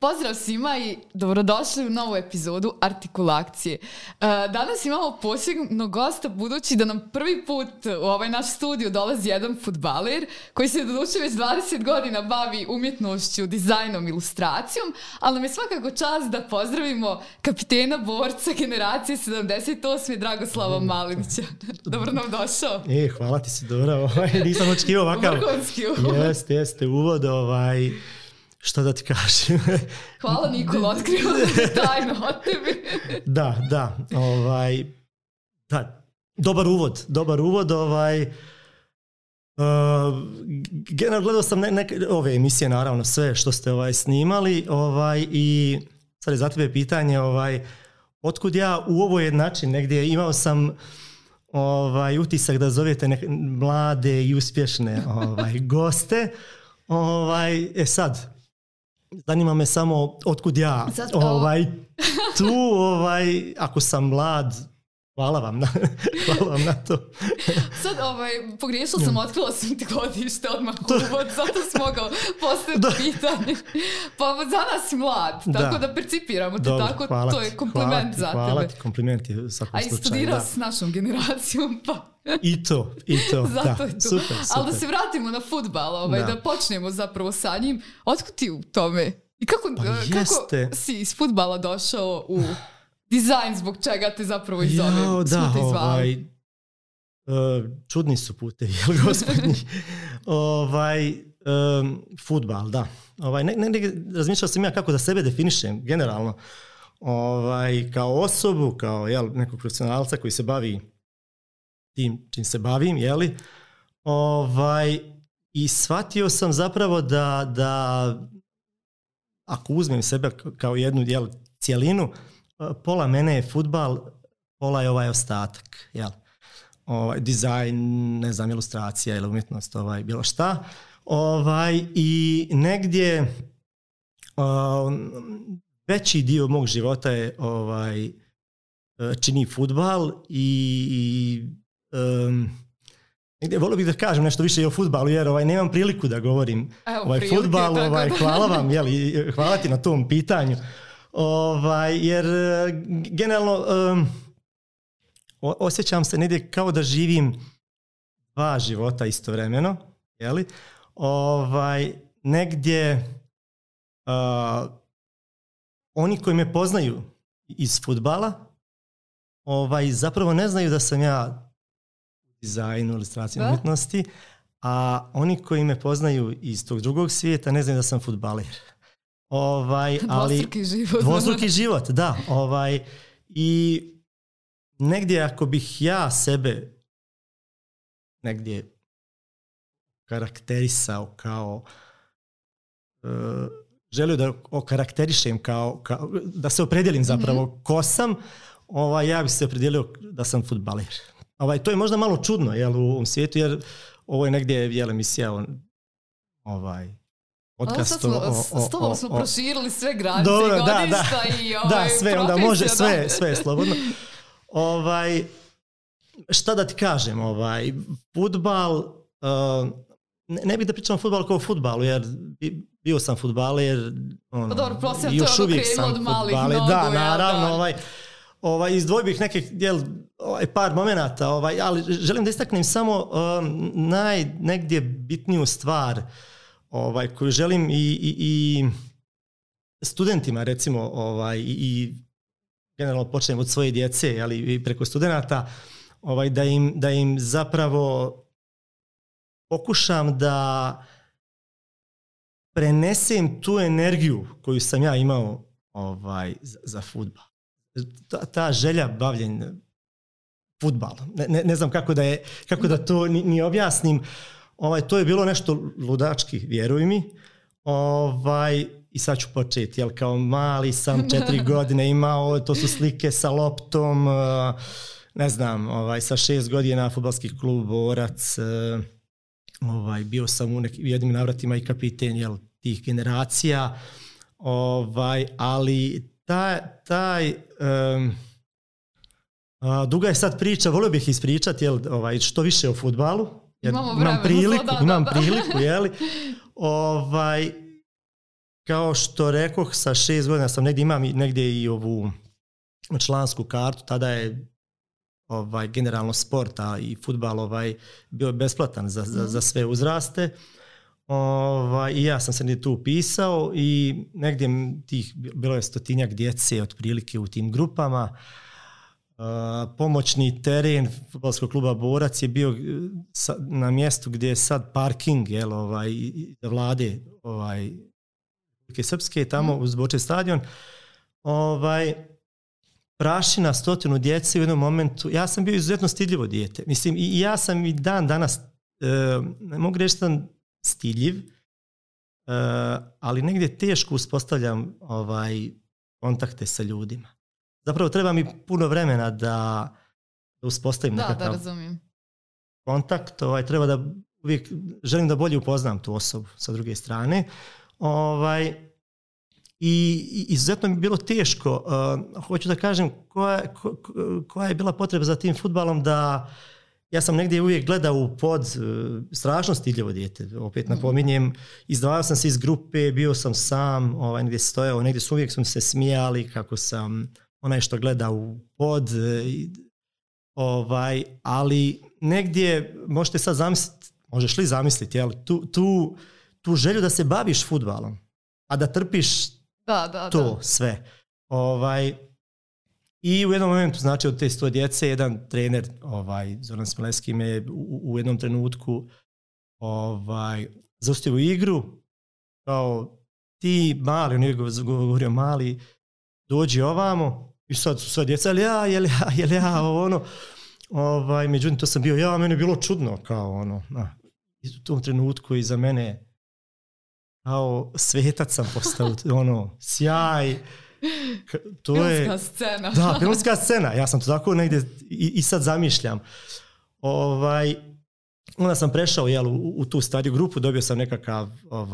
Pozdrav svima i dobrodošli u novu epizodu Artikulakcije. Danas imamo posebnog gosta, budući da nam prvi put u ovaj naš studio dolazi jedan fudbaler koji se doduše već 20 godina bavi umjetnošću, dizajnom, ilustracijom, ali nam je svakako čast da pozdravimo kapitena borca generacije 78. Dragoslava Malinića. Dobro nam došao. Hvala ti se, dobro. Nisam očekivao ovakav. Vrhunski uvod. Jeste, uvod. Što da ti kažem? Hvala Nikola, otkrio tajno od tebi. Da. Dobar uvod. Generalno gledao sam neke ove emisije, naravno sve što ste snimali i sad je za tebe pitanje otkud ja u ovoj način negdje imao sam utisak da zovete neke mlade i uspješne goste. Sad zanima me samo otkud ja tu, ako sam mlad, hvala vam na to. Sad, pogriješila sam, otkrila sam ti godište odmah uvod, zato sam mogao postaviti pitanje. Pa za nas si mlad, tako da percipiramo te tako, to je kompliment za tebe. Hvala ti, kompliment je u svakom slučaju. A i studirao s našom generacijom, pa... I to, zato je to. Super. Ali da se vratimo na fudbal, da počnemo zapravo sa njim. Otkud ti u tome? I kako si iz fudbala došao u dizajn, zbog čega te zapravo iz ove smute izvali? Čudni su putevi, gospodnji. Fudbal, da. Razmišljao sam ja kako da sebe definišem generalno. Kao osobu, kao nekog profesionalca koji se bavi tim čim se bavim, i shvatio sam zapravo da ako uzmem sebe kao jednu cijelinu, pola mene je fudbal, pola je ostatak, dizajn, ne znam, ilustracija ili umjetnost, bilo šta. I negdje veći dio mog života je čini fudbal i volio bih da kažem nešto više i o fudbalu, jer nemam priliku da govorim fudbal, hvala vam, hvala ti na tom pitanju, jer generalno osjećam se negdje kao da živim dva života istovremeno, negdje oni koji me poznaju iz fudbala zapravo ne znaju da sam ja dizajnu, ilustraciju, umjetnosti, a oni koji me poznaju iz tog drugog svijeta ne znaju da sam fudbaler. Dvostruki život, da. I negdje ako bih ja sebe negdje karakterisao kao želio da okarakterišem kao da se opredijelim zapravo ko sam, ja bih se opredijelio da sam fudbaler. To je možda malo čudno u ovom svijetu, jer ovo je negdje emisija podcast. S tobom smo proširili sve granice i godišta i sve, onda može sve slobodno. Šta da ti kažem, fudbal, ne bih da pričam o fudbalu kao o fudbalu, jer bio sam fudbaler, i još uvijek sam fudbaler. Da, naravno, izdvojio bih nekih par momenata, ali želim da istaknem samo negdje bitniju stvar koju želim i studentima, recimo, i generalno počnem od svoje djece, i preko studenata, da im zapravo pokušam da prenesem tu energiju koju sam ja imao za fudbal. Ta želja bavljenja fudbalom. Ne znam kako da to ni objasnim. To je bilo nešto ludački, vjeruj mi. I sad ću početi. Kao mali sam, 4 godine imao, to su slike sa loptom, ne znam, sa 6 godina fudbalski klub Borac. Bio sam u jednim navratima i kapiten tih generacija. Ali duga je sad priča, volio bih ispričati što više o fudbalu, jer imam priliku, kao što rekoh, sa 6 godina sam imam negdje i ovu člansku kartu, tada je generalno sport, a i fudbal bio besplatan za sve uzraste. I ja sam se tu upisao i negdje bilo je 100-tinjak djece otprilike u tim grupama. Pomoćni teren fudbalskog kluba Borac je bio na mjestu gdje je sad parking vlade Srpske, tamo uz Bočev stadion. Prašina 100 djece u jednom momentu. Ja sam bio izuzetno stidljivo dijete. Mislim, i ja sam i dan danas, ne mogu reći da sam stidljiv, ali negdje teško uspostavljam kontakte sa ljudima. Zapravo treba mi puno vremena da uspostavim nekakav kontakt. Treba da uvijek želim da bolje upoznam tu osobu sa druge strane. I izuzetno mi je bilo teško. Hoću da kažem koja je bila potreba za tim fudbalom, da ja sam negdje uvijek gledao u pod, strašno stidljivo dijete, opet napominjem, izdvajao sam se iz grupe, bio sam sam, negdje stojao, negdje uvijek smo se smijali kako sam onaj što gleda u pod, ali negdje možete sad zamisliti, možeš li zamisliti, jel, tu želju da se baviš fudbalom, a da trpiš to sve. I u jednom momentu, znači od te 100 djece, jedan trener, Zoran Smileski, me u jednom trenutku zaustavio igru, kao ti mali, on je govorio mali, dođi ovamo, i sad su sva djeca, jel ja, ono, međutim to sam bio ja, meni je bilo čudno, kao ono, i u tom trenutku iza mene kao svetac sam postao, ono, sjaj. Filmska scena. Da, filmska scena. Ja sam to tako negdje i sad zamišljam. Onda sam prešao u tu stariju grupu, dobio sam nekakav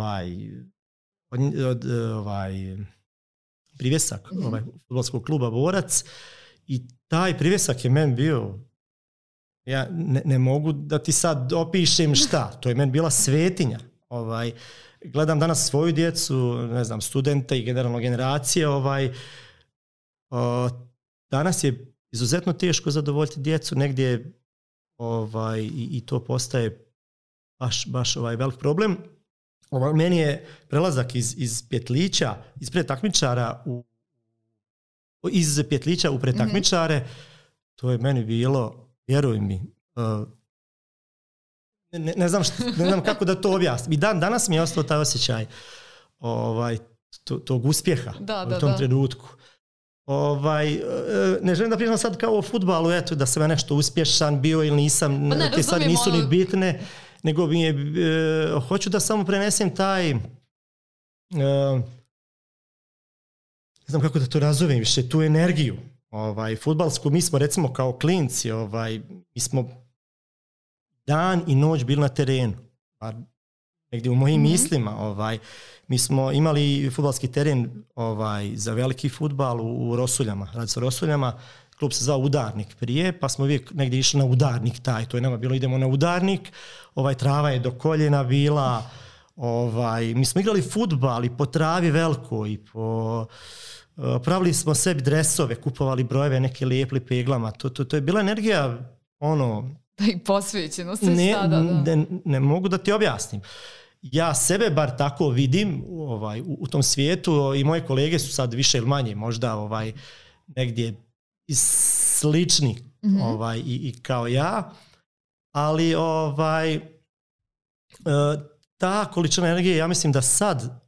privjesak fudbalskog kluba Borac i taj privjesak je meni bio, ja ne mogu da ti sad opišem šta, to je meni bila svetinja. Gledam danas svoju djecu, ne znam, studente i generalno generacije, danas je izuzetno teško zadovoljiti djecu, negdje i to postaje baš velik problem. Meni je prelazak iz pjetlića, iz pretakmičara iz pjetlića u pretakmičare, to je meni bilo, vjeruj mi, ne znam kako da to objasnim. I danas mi je ostao taj osjećaj tog uspjeha u tom trenutku. Ne želim da pričam sad kao o fudbalu, eto, da sam ja nešto uspješan bio ili nisam, te sad nisu ni bitne, nego mi je, hoću da samo prenesem taj, ne znam kako da to razumem više, tu energiju fudbalsku. Mi smo recimo kao klinci, mi smo dan i noć bili na terenu, negdje u mojim mislima. Mi smo imali fudbalski teren za veliki fudbal u Rosuljama, radi se o Rosuljama, klub se zvao Udarnik prije, pa smo uvijek negdje išli na Udarnik taj, to je nama bilo, idemo na Udarnik, trava je do koljena bila, mi smo igrali fudbal i po travi velikoj, i pravili smo sebi dresove, kupovali brojeve neke lijepe peglama, to je bila energija, i posvećenost. Ne mogu da ti objasnim. Ja sebe bar tako vidim u tom svijetu i moje kolege su sad više ili manje možda negdje slični i kao ja, ali ta količina energije, ja mislim da sad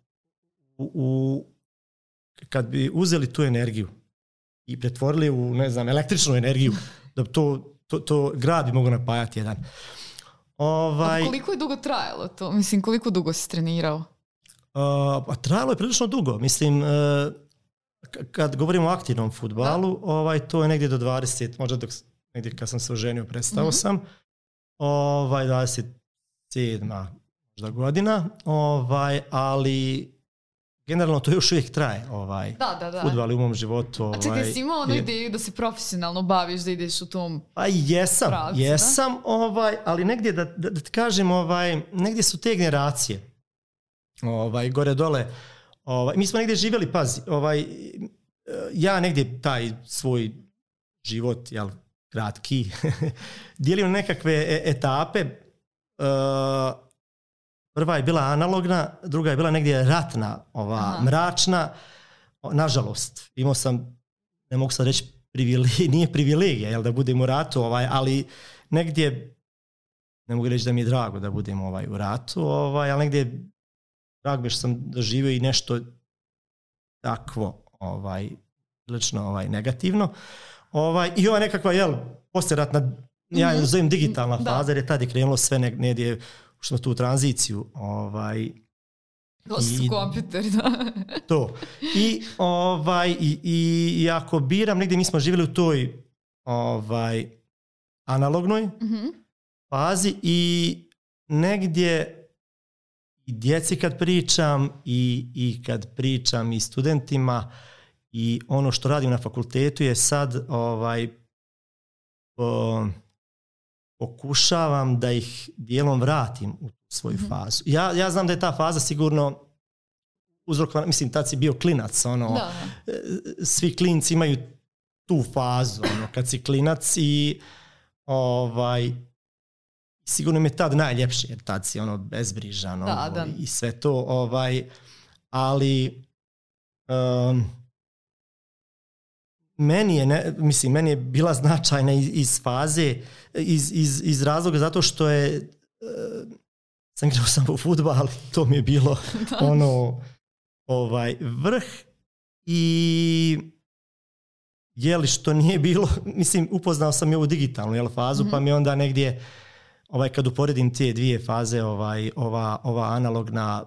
kad bi uzeli tu energiju i pretvorili u, ne znam, električnu energiju, da to grad bi mogo napajati jedan. Koliko je dugo trajalo to? Mislim, koliko dugo si trenirao? Trajalo je prilično dugo. Mislim, kad govorimo o aktivnom fudbalu, to je negdje do 20, možda negdje kad sam se oženio, prestao sam. 27 možda godina. Ali generalno to još uvijek traje. Fudbal u mom životu. A čekaj, si imao onu ideju da se profesionalno baviš, da ideš u tom jesam, ali negdje da ti kažem, negdje su te generacije gore dole Mi smo negdje živjeli, pazi, ja negdje taj svoj život, jel, kratki, dijelim nekakve etape. Prva je bila analogna, druga je bila negdje ratna, mračna. Nažalost, imao sam, ne mogu sad reći, nije privilegija, jel, da budem u ratu, ali negdje, ne mogu reći da mi je drago da budem u ratu, ali negdje drago bi što sam doživio i nešto takvo, prilično negativno. I ova nekakva, jel, poslijeratna, ja je zovem digitalna faza, jer je tada je krenulo sve negdje, što tu tranziciju. To su kompjuteri, da. To. I ako biram, negdje mi smo živjeli u toj analognoj fazi i negdje i djeci kad pričam i kad pričam i studentima i ono što radim na fakultetu je sad pokušavam da ih dijelom vratim u svoju fazu. Ja znam da je ta faza sigurno uzrokovana, mislim, tad si bio klinac, svi klinci imaju tu fazu, kad si klinac i sigurno mi je tad najljepše, jer tad si bezbrižan i sve to, ali meni je bila značajna iz faze, iz razloga zato što je sam igrao sam u fudbal, ali to mi je bilo vrh i jeli što nije bilo, mislim, upoznao sam i ovu digitalnu fazu, pa mi onda negdje kad uporedim te dvije faze, ova analogna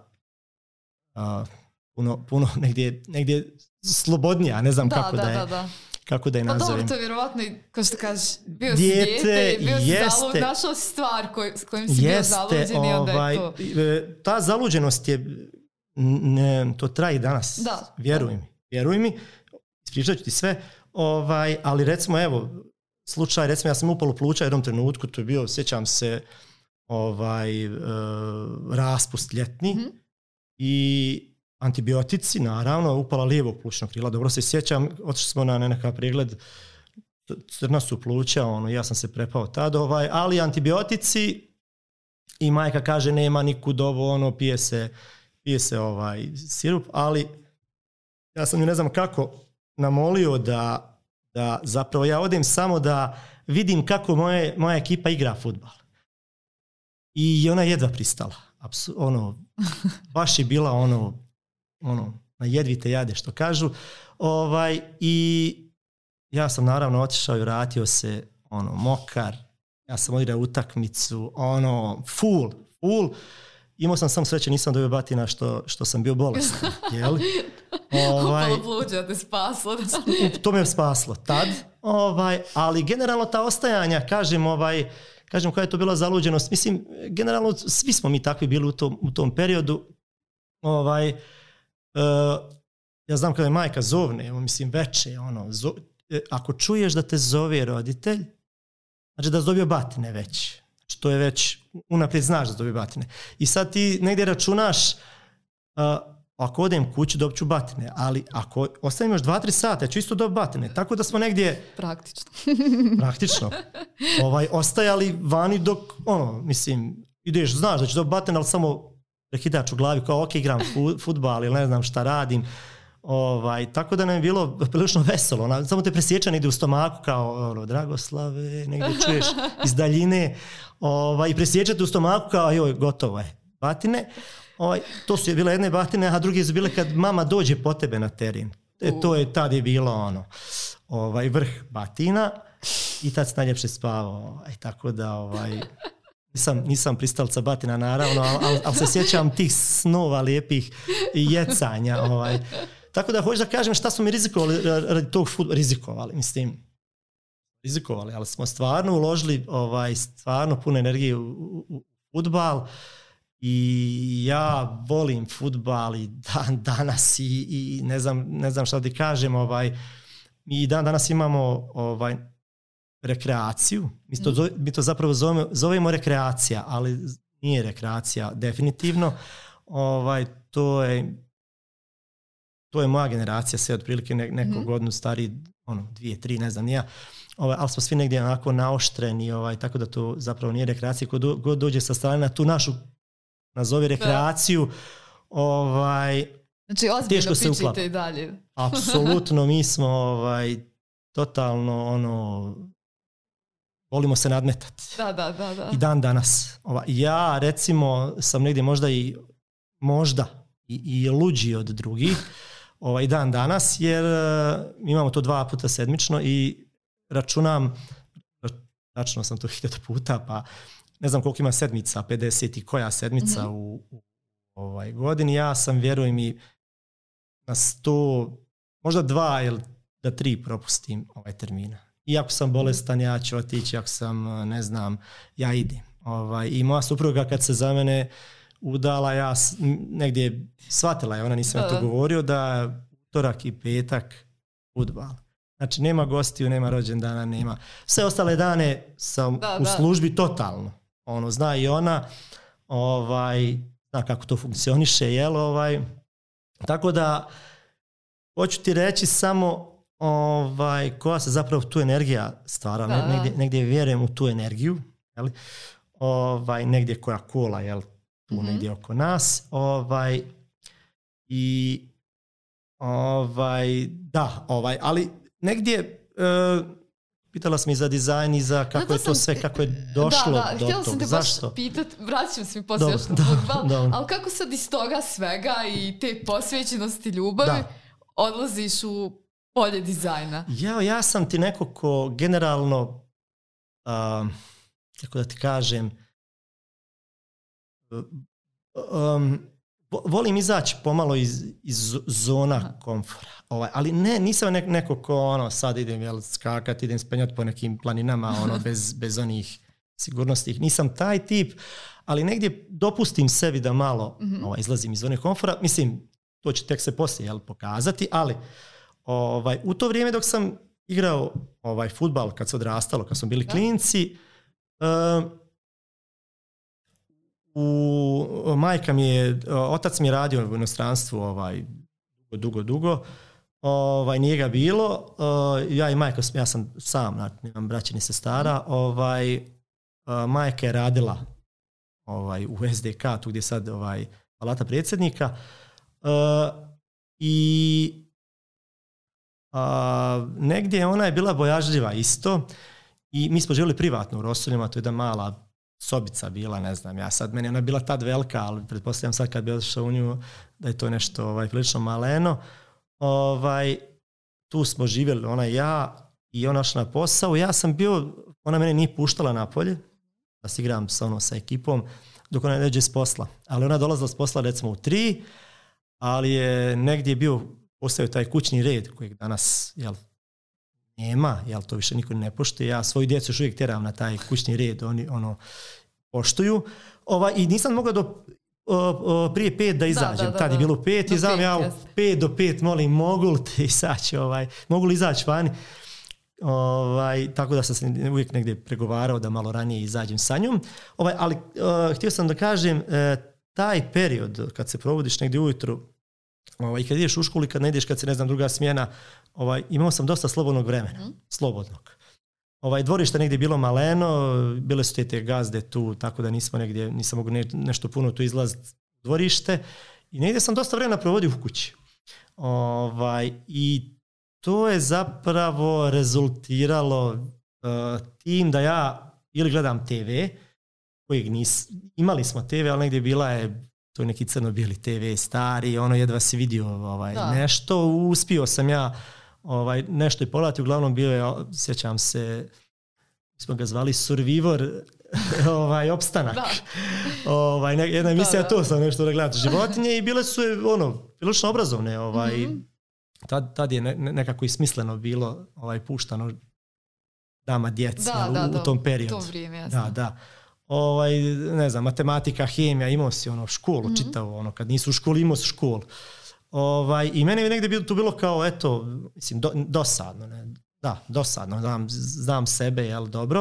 puno negdje slobodnija, ne znam kako da je nazovem. Pa dobro, to je vjerovatno, kao što kažeš, bio si dijete, bio si našao si stvar s kojim si bio zaluđen i onda je to. Ta zaluđenost je, to traje i danas, vjeruj mi, ispričat ću ti sve, ali recimo, evo, slučaj, recimo, ja sam upao u pluća u jednom trenutku, to je bio, sjećam se, raspust ljetni i antibiotici, naravno, upala lijevo plućno krila. Dobro se sjećam, otišli smo na nekakav pregled, crna su pluća, ja sam se prepao tad, ali antibiotici i majka kaže nema nikud ovo, pije se sirup, ali ja sam ju ne znam kako namolio da zapravo ja odem samo da vidim kako moja ekipa igra fudbal. I ona jedva pristala. Baš je bila na jedvite jade, što kažu. I ja sam naravno otišao i vratio se mokar. Ja sam odigrao utakmicu, full. Imao sam samo sreće, nisam dobio batina što sam bio bolestan. Upalo pluća te spaslo. To me je spaslo tad. Ali generalno ta ostajanja, kažem koja je to bila zaluđenost. Mislim, generalno svi smo mi takvi bili u tom periodu. Ja znam kada je majka zovne, mislim veče, ako čuješ da te zove roditelj, znači da si dobio batine već. Znači to je već, unaprijed znaš da si dobio batine. I sad ti negdje računaš, ako odem kući dobit ću batine, ali ako ostavim još 2-3 sata, ja ću isto dobiti batine. Tako da smo negdje... Praktično. Ostajali vani dok, mislim, ideš, znaš da ću dobiti batine, ali samo prekidač u glavi, kao ok, igram fudbal ili ne znam šta radim. Tako da nam je bilo prilično veselo. Samo te presjeća negdje u stomaku kao Dragoslave, negdje čuješ iz daljine i presjećate u stomaku kao joj, gotovo je, batine. To su bile jedne batine, a druge su bile kad mama dođe po tebe na teren. To je tad je bilo vrh batina i tad si najljepše spavao. Tako da nisam pristalica batina naravno, ali se sjećam tih snova lijepih i jecanja. Tako da hoću da kažem šta smo mi rizikovali radi tog rizikovali, ali smo stvarno uložili stvarno puno energije u fudbal i ja volim fudbal i dan danas i ne znam šta ti kažem, mi dan danas imamo rekreaciju, mi to zapravo zovemo rekreacija, ali nije rekreacija definitivno, to je to je moja generacija, sve otprilike neko godinu stariji, 2, 3, ne znam ni ja, ali smo svi negdje onako naoštreni, tako da to zapravo nije rekreacija. Ko god dođe sa strane na tu našu, nazovi rekreaciju, znači ozbiljno pičite i dalje. Apsolutno, mi smo totalno volimo se nadmetati. Da. I dan danas. Ja recimo sam negdje možda i luđi od drugih i dan danas, jer imamo to 2 puta sedmično i računam sam to 1000 puta, pa ne znam koliko ima sedmica, 50 i koja sedmica u godini. Ja sam, vjerujem, i na 100, možda 2 ili 3 propustim termina. I ako sam bolestan, ja ću otići, ako sam, ne znam, ja idem. I moja supruga kad se za mene udala, ja negdje shvatila je, ona nisam ja to govorio, da utorak i petak fudbal. Znači nema gostiju, nema rođendana, nema. Sve ostale dane sam u službi totalno. Zna i ona, zna kako to funkcioniše, jel? Tako da, hoću ti reći samo koja se zapravo tu energija stvara. Negdje vjerujem u tu energiju, jel? Negdje Coca-Cola, jel? Tu negdje oko nas. Ali negdje pitala sam i za dizajn i za kako je to sve, kako je došlo do toga. Htjela sam te baš pitati, vraćam se mi poslije još na fudbal, ali kako sad iz toga svega i te posvećenosti ljubavi odlaziš u polje dizajna? Ja sam ti neko ko generalno, kako da ti kažem, volim izaći pomalo iz zona komfora. Ali nisam neko ko sad idem skakati, idem spenjati po nekim planinama bez onih sigurnosti. Nisam taj tip, ali negdje dopustim sebi da malo izlazim iz zone komfora. Mislim, to će tek se poslije pokazati, ali u to vrijeme dok sam igrao fudbal, kad se odrastalo, kad smo bili klinci, majka mi je, otac mi je radio u inostranstvu dugo, nije ga bilo, ja i majka, ja sam sam, nemam braće ni sestara, majka je radila u SDK, tu gdje je sad palata predsjednika, i negdje ona je bila bojažljiva isto i mi smo živjeli privatno u Rosuljima, to je jedna mala sobica bila, ne znam, ja sad, meni ona je bila tad velika, ali pretpostavljam sad kad bi odšao u nju da je to nešto prilično maleno. Tu smo živjeli, ona i ja, i ona šla na posao. Ja sam bio, ona mene nije puštala napolje, da se igram sa ekipom, dok ona ne dođe s posla. Ali ona dolazila s posla recimo u 3, ali je negdje postao taj kućni red kojeg danas, nema, to više niko ne poštuje. Ja svoju djecu još uvijek tjeram na taj kućni red, oni poštuju. I nisam mogao prije 5 da izađem. Tad je bilo 5 i znam ja u 5 do 5 molim, mogu li ti izaći, mogu li izaći vani? Tako da sam se uvijek negdje pregovarao da malo ranije izađem sa njom. Ali htio sam da kažem, taj period kad se provodiš negdje ujutru, i kad ideš u školu i kad ne ideš, kad se, ne znam, druga smjena, imao sam dosta slobodnog vremena. Slobodnog. Dvorište negdje bilo maleno, bile su te gazde tu, tako da nisam mogu nešto puno tu izlaziti u dvorište. I negdje sam dosta vremena provodio u kući. I to je zapravo rezultiralo tim da ja ili gledam TV, kojeg imali smo TV, ali negdje bila je to je neki crno-bijeli TV stari, jedva si vidio nešto. Uspio sam ja nešto i pogledati, uglavnom bio je, sjećam se, smo ga zvali Survivor, opstanak. Jedna emisija, to sam nešto da gledati životinje i bile su prilično obrazovne. Tad je nekako i smisleno bilo puštano dama djeci u tom periodu. U tom vrijeme, jasno. Da. Ne znam, matematika, hemija, imao si školu čitavu, kad nisu u školi, imao si školu. I meni je negdje tu bilo kao, mislim, dosadno. Ne? Da, dosadno, znam sebe, dobro.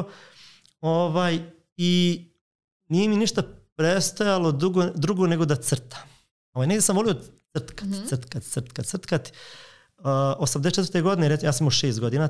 I nije mi ništa prestajalo drugo nego da crtam. Negdje sam volio crtkat. 84. godine, ja sam imao 6 godina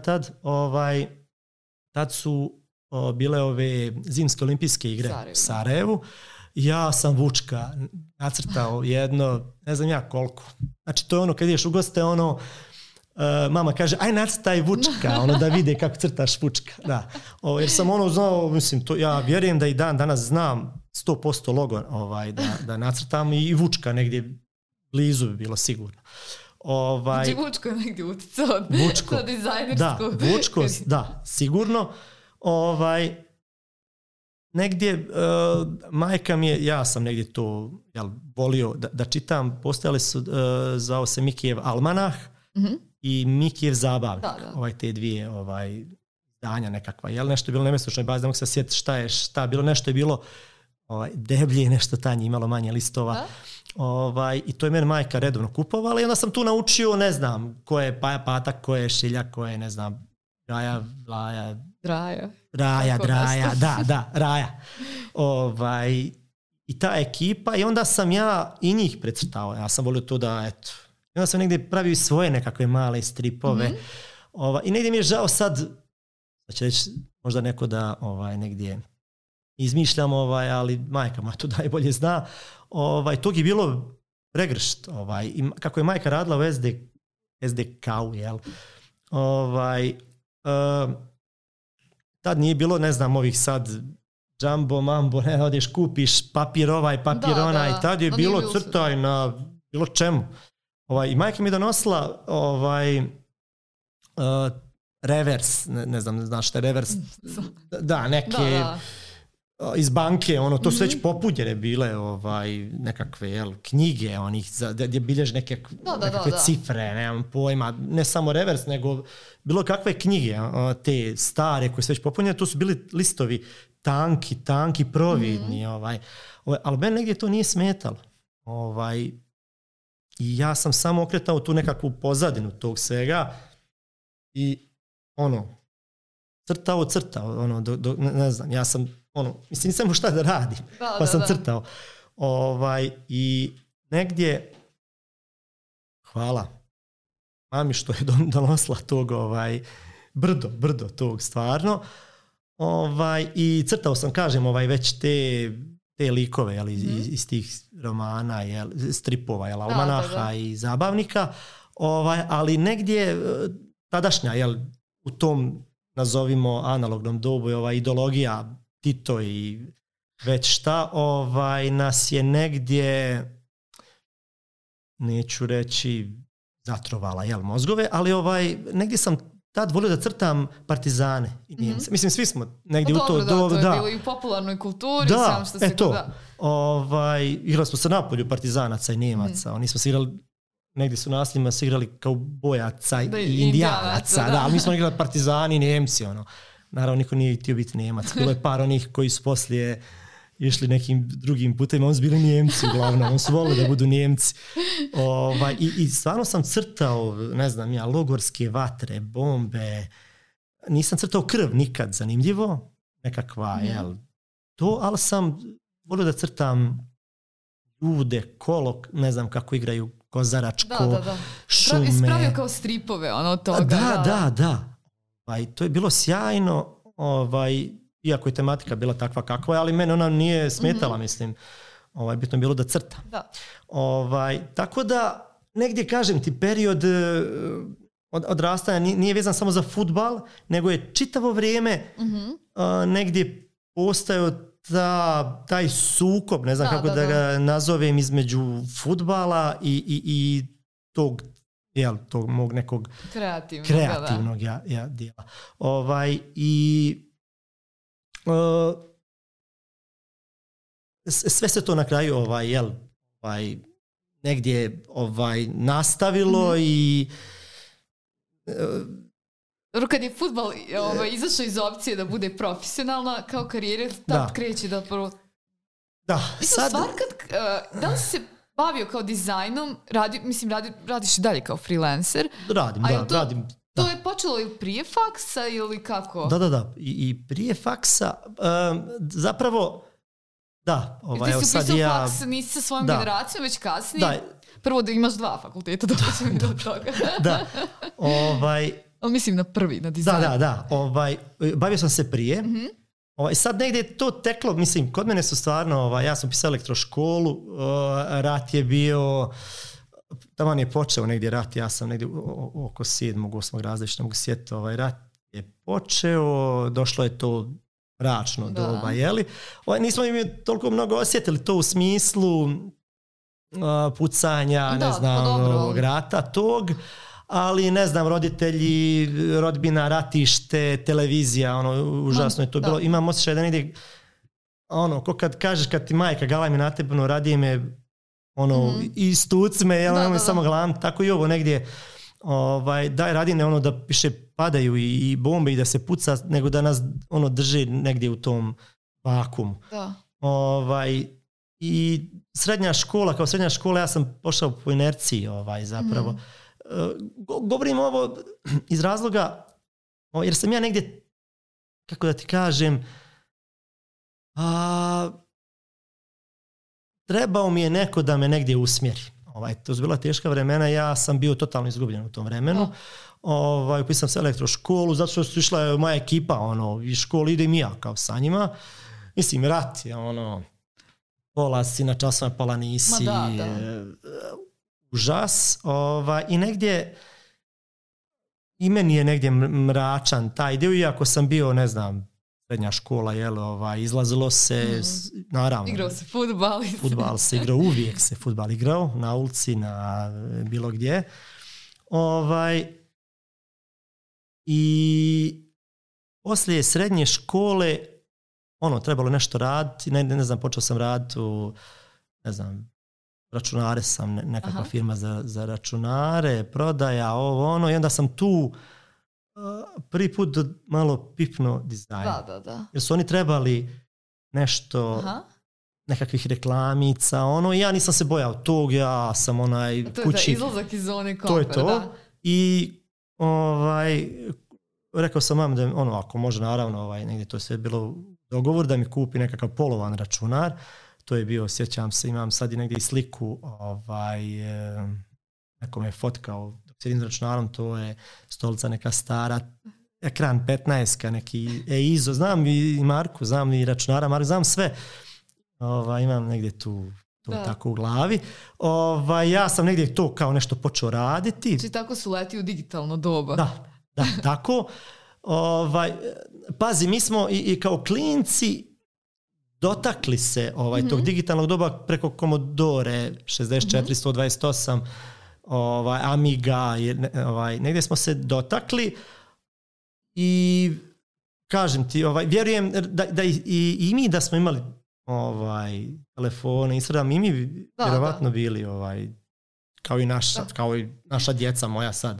tad su bile ove zimske olimpijske igre u Sarajevu. Ja sam Vučka nacrtao jedno, ne znam ja koliko. Znači to je ono kad ideš u goste, mama kaže, aj nacrtaj Vučka, da vide kako crtaš Vučka. Da. Jer sam znao, mislim, ja vjerujem da i danas znam 100% logo da nacrtam i Vučka negdje blizu bi bilo sigurno. Znači Vučko je negdje uticao na dizajnersku. Da, Vučko, da, sigurno. Negdje, majka mi je, ja sam negdje to volio da čitam, postojali su, zvao se Mikijev almanah i Mikijev zabavnik, te dvije izdanja nekakva, nešto je bilo nemjestočnoj bazi, ne mogu se sjetiti šta je bilo, nešto je bilo deblje, nešto tanje, imalo manje listova. I to je meni majka redovno kupovala i onda sam tu naučio, ne znam, ko je patak, ko je šiljak, ko je, ne znam, Raja. I ta ekipa i onda sam ja i njih precrtao. Ja sam volio to da, eto. I onda sam negdje pravio svoje nekakve male stripove. I negdje mi je žao sad, da će reći možda neko da negdje izmišljam, ali majka ma to najbolje zna. Tog je bilo pregršt. I kako je majka radila u SDK-u, jel? Tad nije bilo, ne znam, ovih sad džambo, mambo, ne odeš kupiš papir papir onaj, tad je bilo crtaj na bilo čemu. I majka mi je donosila revers, ne znam, znaš šta je revers? Da, neke iz banke, to su već popunjene bile nekakve knjige, gdje bilješ nekakve cifre, nemam pojma, ne samo revers, nego bilo kakve knjige, te stare koje su već popunjene, to su bili listovi tanki, providni, ali meni negdje to nije smetalo. I ja sam samo okretao tu nekakvu pozadinu tog svega i crtao, ne znam, ja sam mislim, nisam šta da radim, pa sam crtao. I negdje, hvala mami što je donosila tog brdo tog stvarno. I crtao sam, kažem, već te likove iz tih romana, stripova, almanaha i zabavnika, ali negdje tadašnja, u tom, nazovimo, analognom dobu, ideologija Tito i već šta, nas je negdje, neću reći zatrovala mozgove, ali negdje sam tad volio da crtam partizane i Njemce. Mislim, svi smo negdje u to dobu. To je bilo i u popularnoj kulturi. Igrali smo se na polju partizanaca i Njemaca. Oni smo se igrali, negdje su nasljedima se igrali kao bojaca i indijanaca. Ali mi smo igrali partizani i Njemci, Naravno, niko nije htio biti Njemac. Bilo je par onih koji su poslije išli nekim drugim putima, oni su bili Njemci uglavnom, oni su volili da budu Njemci. I stvarno sam crtao, ne znam ja, logorske vatre, bombe. Nisam crtao krv nikad, zanimljivo, nekakva, ali sam volio da crtam ljude, kolok, ne znam kako igraju kozaračko, šume. Ispravio kao stripove, toga. Da. To je bilo sjajno, iako je tematika bila takva kakva je, ali mene ona nije smetala, mislim. Bitno je bilo da crtam. Tako da, negdje, kažem ti, period odrastanja nije vezan samo za fudbal, nego je čitavo vrijeme negdje postajao taj sukob, ne znam kako da ga nazovem, između fudbala i tog mog nekog kreativnog dijela. Sve se to na kraju negdje nastavilo i kad je fudbal izašao iz opcije da bude profesionalna kao karijera, tad kreće da prvo... Da, sad... Da li si se bavio kao dizajnom, radiš i dalje kao freelancer? Radim. To je počelo ili prije faksa ili kako? Da. I prije faksa, zapravo, Da, Jer ti si sad upisao ja... faks, nisi sa svojom generacijom, već kasnije. Da. Prvo da imaš 2 fakulteta, dobro ćemo i do toga. Da, Ali mislim na prvi, na dizajn. Da. Bavio sam se prije. Sad negdje je to teklo, mislim, kod mene su stvarno, ja sam pisao elektroškolu, rat je bio, taman je počeo negdje rat, ja sam negdje oko 7. 8. razreda, više ne mogu sjetiti, rat je počeo, došlo je to mračno doba, jeli? Nismo mi toliko mnogo osjetili to u smislu pucanja, ne znam, ovog rata tog, ali ne znam, roditelji, rodbina, ratište, televizija, užasno je to bilo. Imam osjećaj da negdje, ko kad kažeš, kad ti majka galami na tebe, radi me, i stuc me, samo gledam, tako i ovo negdje, daj radine, da više padaju i bombe i da se puca, nego da nas, drži negdje u tom vakuumu. Da. I srednja škola, kao srednja škola, ja sam pošao po inerciji, zapravo. Govorim ovo iz razloga, jer sam ja negdje, kako da ti kažem, trebao mi je neko da me negdje usmjeri. To su bila teška vremena, ja sam bio totalno izgubljen u tom vremenu. Upisam se elektroškolu, zato što su išla moja ekipa, iz škole idem i ja kao sa njima. Mislim, rat je pola si na časovima, pola nisi. Užas. I negdje i meni je negdje mračan taj dio, iako sam bio, ne znam, srednja škola, izlazilo se, naravno. Igrao se fudbal. Fudbal se igrao, uvijek se fudbal igrao, na ulici, na bilo gdje. I poslije srednje škole trebalo nešto raditi, ne znam, počeo sam raditi u, ne znam, računare sam, nekakva firma za računare, prodaja, i onda sam tu prvi put malo pipno dizajn. Da. Jer su oni trebali nešto, nekakvih reklamica, i ja nisam se bojao tog, ja sam to kući. To je izlazak iz zone komfora. To je to. Da. I rekao sam mam da ako može, naravno, negdje to je sve bilo dogovor da mi kupi nekakav polovan računar. To je bio, sjećam se, imam sad i negdje i sliku, neko me je fotkao dok sjedim s računarom, to je stolica neka stara, ekran 15, neki EIZO, znam i marku, znam i računara, marku, znam sve. Imam negdje tu tako u glavi. Ja sam negdje to kao nešto počeo raditi. Znači tako su leti u digitalno doba. Da, tako. Pazi, mi smo i kao klinci dotakli se tog digitalnog doba preko Commodore 64, 128, Amiga, negdje smo se dotakli i kažem ti, vjerujem da i mi da smo imali telefone, Instagram, i mi vjerovatno bili kao i naša djeca moja sad.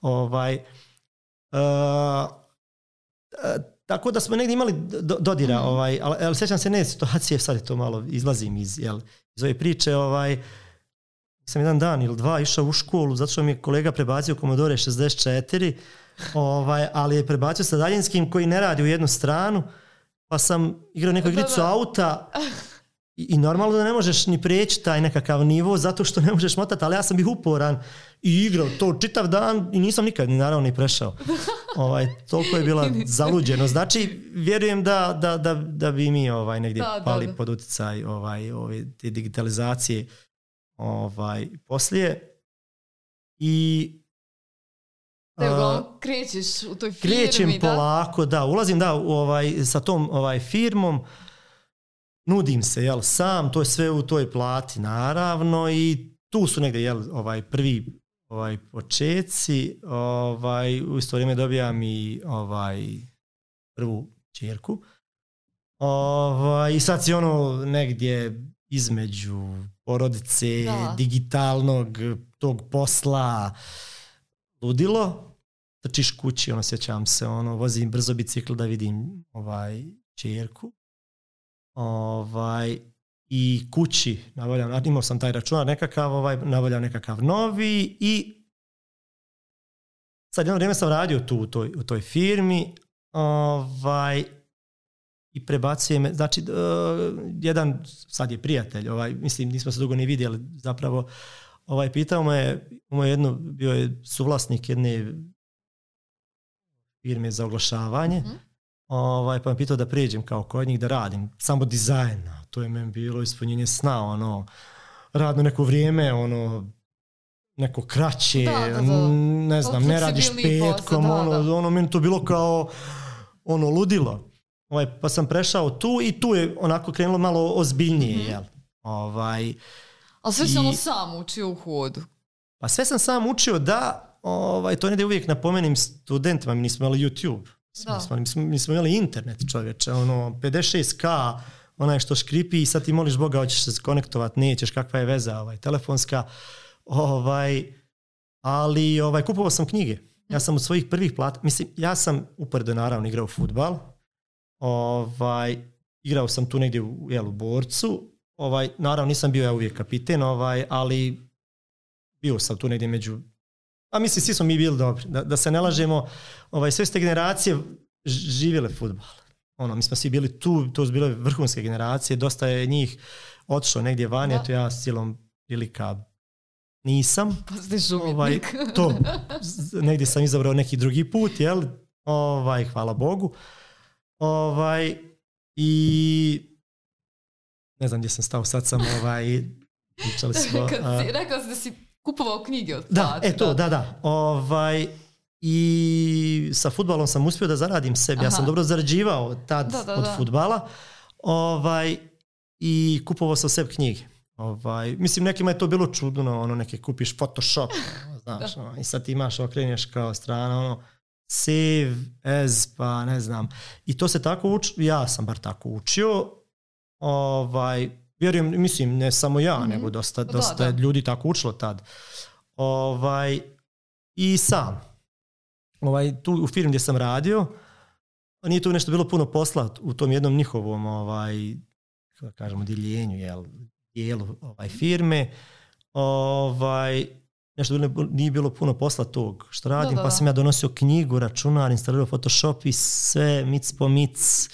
Tako da smo negdje imali dodira, ali sjećam se situacije, sad je to malo, izlazim iz ove priče, sam jedan dan ili dva išao u školu, zato što mi je kolega prebacio Commodore 64, ali je prebacio sa daljinskim koji ne radi u jednu stranu, pa sam igrao neku igricu auta i normalno da ne možeš ni prijeći taj nekakav nivo zato što ne možeš motati, ali ja sam bio uporan i igrao to čitav dan i nisam nikad naravno ni prešao. Toliko je bila zaluđeno. Znači, vjerujem da bi mi negdje pali pod utjecaj te digitalizacije poslije. I krećeš u toj firmi. Krećem polako, da. Ulazim sa tom firmom. Nudim se, sam, to je sve u toj plati, naravno, i tu su negdje, prvi počeci, u isto vrijeme dobijam i prvu ćerku, i sad si negdje između porodice, digitalnog, tog posla, ludilo, trčiš kući, sjećam se, vozim brzo bicikl da vidim ćerku, i kući nabavljam, imao sam taj računar nekakav, nabavljam nekakav novi i sad jedno vrijeme sam radio tu u toj firmi, i prebacuje me, znači jedan sad je prijatelj, mislim nismo se dugo ni vidjeli zapravo, pitao me, bio je suvlasnik jedne firme za oglašavanje, pa me pitao da prijeđem kao kod njih da radim, samo dizajn, to je meni bilo ispunjenje sna, radno neko vrijeme, neko kraće, ne znam, ne radiš petkom, meni to bilo kao ludilo. Pa sam prešao tu i tu je onako krenulo malo ozbiljnije, jel? Ali sve sam sam učio u hodu? Pa sve sam sam učio, da, to ne da uvijek napomenim studentima, mi nismo imali YouTube, mi smo imali internet, čovječe, 56K, onaj što škripi i sad ti moliš Boga, hoćeš se konektovati, nećeš, kakva je veza telefonska, ali kupovao sam knjige. Ja sam od svojih prvih plata, mislim, ja sam uporedo naravno igrao fudbal, igrao sam tu negdje u Borcu, naravno nisam bio ja uvijek kapiten, ali bio sam tu negdje među, a mislim svi smo mi bili dobri, da se ne lažemo, sve ste generacije živjele fudbal. Mi smo svi bili tu, to su bile vrhunske generacije, dosta je njih otišlo negdje vani, eto ja s cijelom prilika nisam. Postiš umjetnik. To, negdje sam izabrao neki drugi put, jel? Hvala Bogu. I ne znam gdje sam stao, sad sam pričali smo. Rekao si da si kupovao knjige od plata. Da. I sa fudbalom sam uspio da zaradim sebi. Ja sam dobro zarađivao tad od fudbala. I kupovao sam sebi knjige. Mislim, nekima je to bilo čudno, neke kupiš Photoshop, znaš, i sad ti imaš, okrenješ kao strana, save as, pa ne znam. I to se tako uči, ja sam bar tako učio, vjerujem, mislim, ne samo ja, nego dosta ljudi tako učilo tad. I sam. Tu u firmi gdje sam radio, nije tu nešto bilo puno posla u tom jednom njihovom, kako kažemo, diljenju, dijelu firme, nešto nije bilo puno posla tog što radim, pa sam ja donosio knjigu, računar, instalirao Photoshop i sve mic po mic,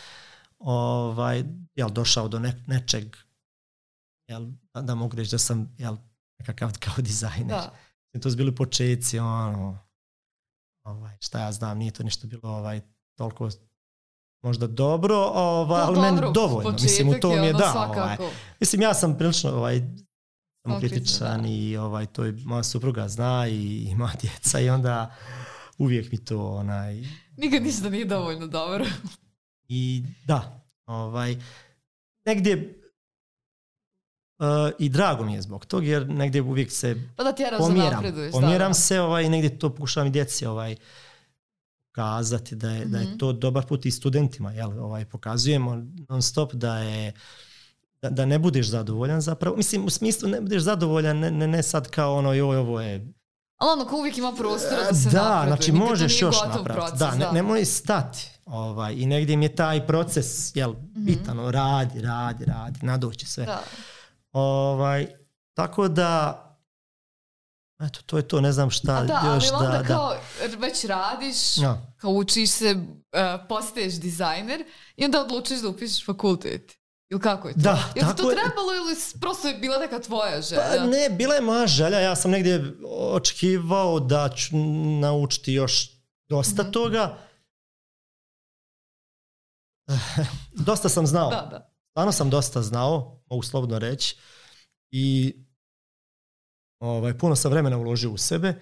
došao do nečeg, da mogu reći da sam nekakav kao dizajner. To su bili početci, šta ja znam, nije to ništa bilo toliko možda dobro, ali meni dovoljno. Mislim, u tom je da. Mislim, ja sam prilično samokritičan i to je moja supruga zna i moja djeca i onda uvijek mi to nikad ništa nije dovoljno dobro. I da, negdje i drago mi je zbog tog, jer negdje uvijek se pomjeram se i negdje to pokušavam i djeci kazati da je to dobar put i studentima, pokazujemo non stop da ne budeš zadovoljan zapravo, mislim u smislu ne budeš zadovoljan, ne sad kao ovo je. Ali ko uvijek ima prostora da se napreduje. Znači možeš još napraviti. Da, nemoj stati. I negdje mi je taj proces bitan, radi, nadoći sve. Tako da eto, to je to, ne znam šta još ali onda kao već radiš, kao učiš se, postaješ dizajner i onda odlučiš da upišeš fakultet. Ili kako je to? Da, je ti to trebalo ili prosto je bila neka tvoja želja? Ne, bila je moja želja. Ja sam negdje očekivao da ću naučiti još dosta toga. Dosta sam znao. Stvarno sam dosta znao, mogu slobodno reći. I puno sam vremena uložio u sebe.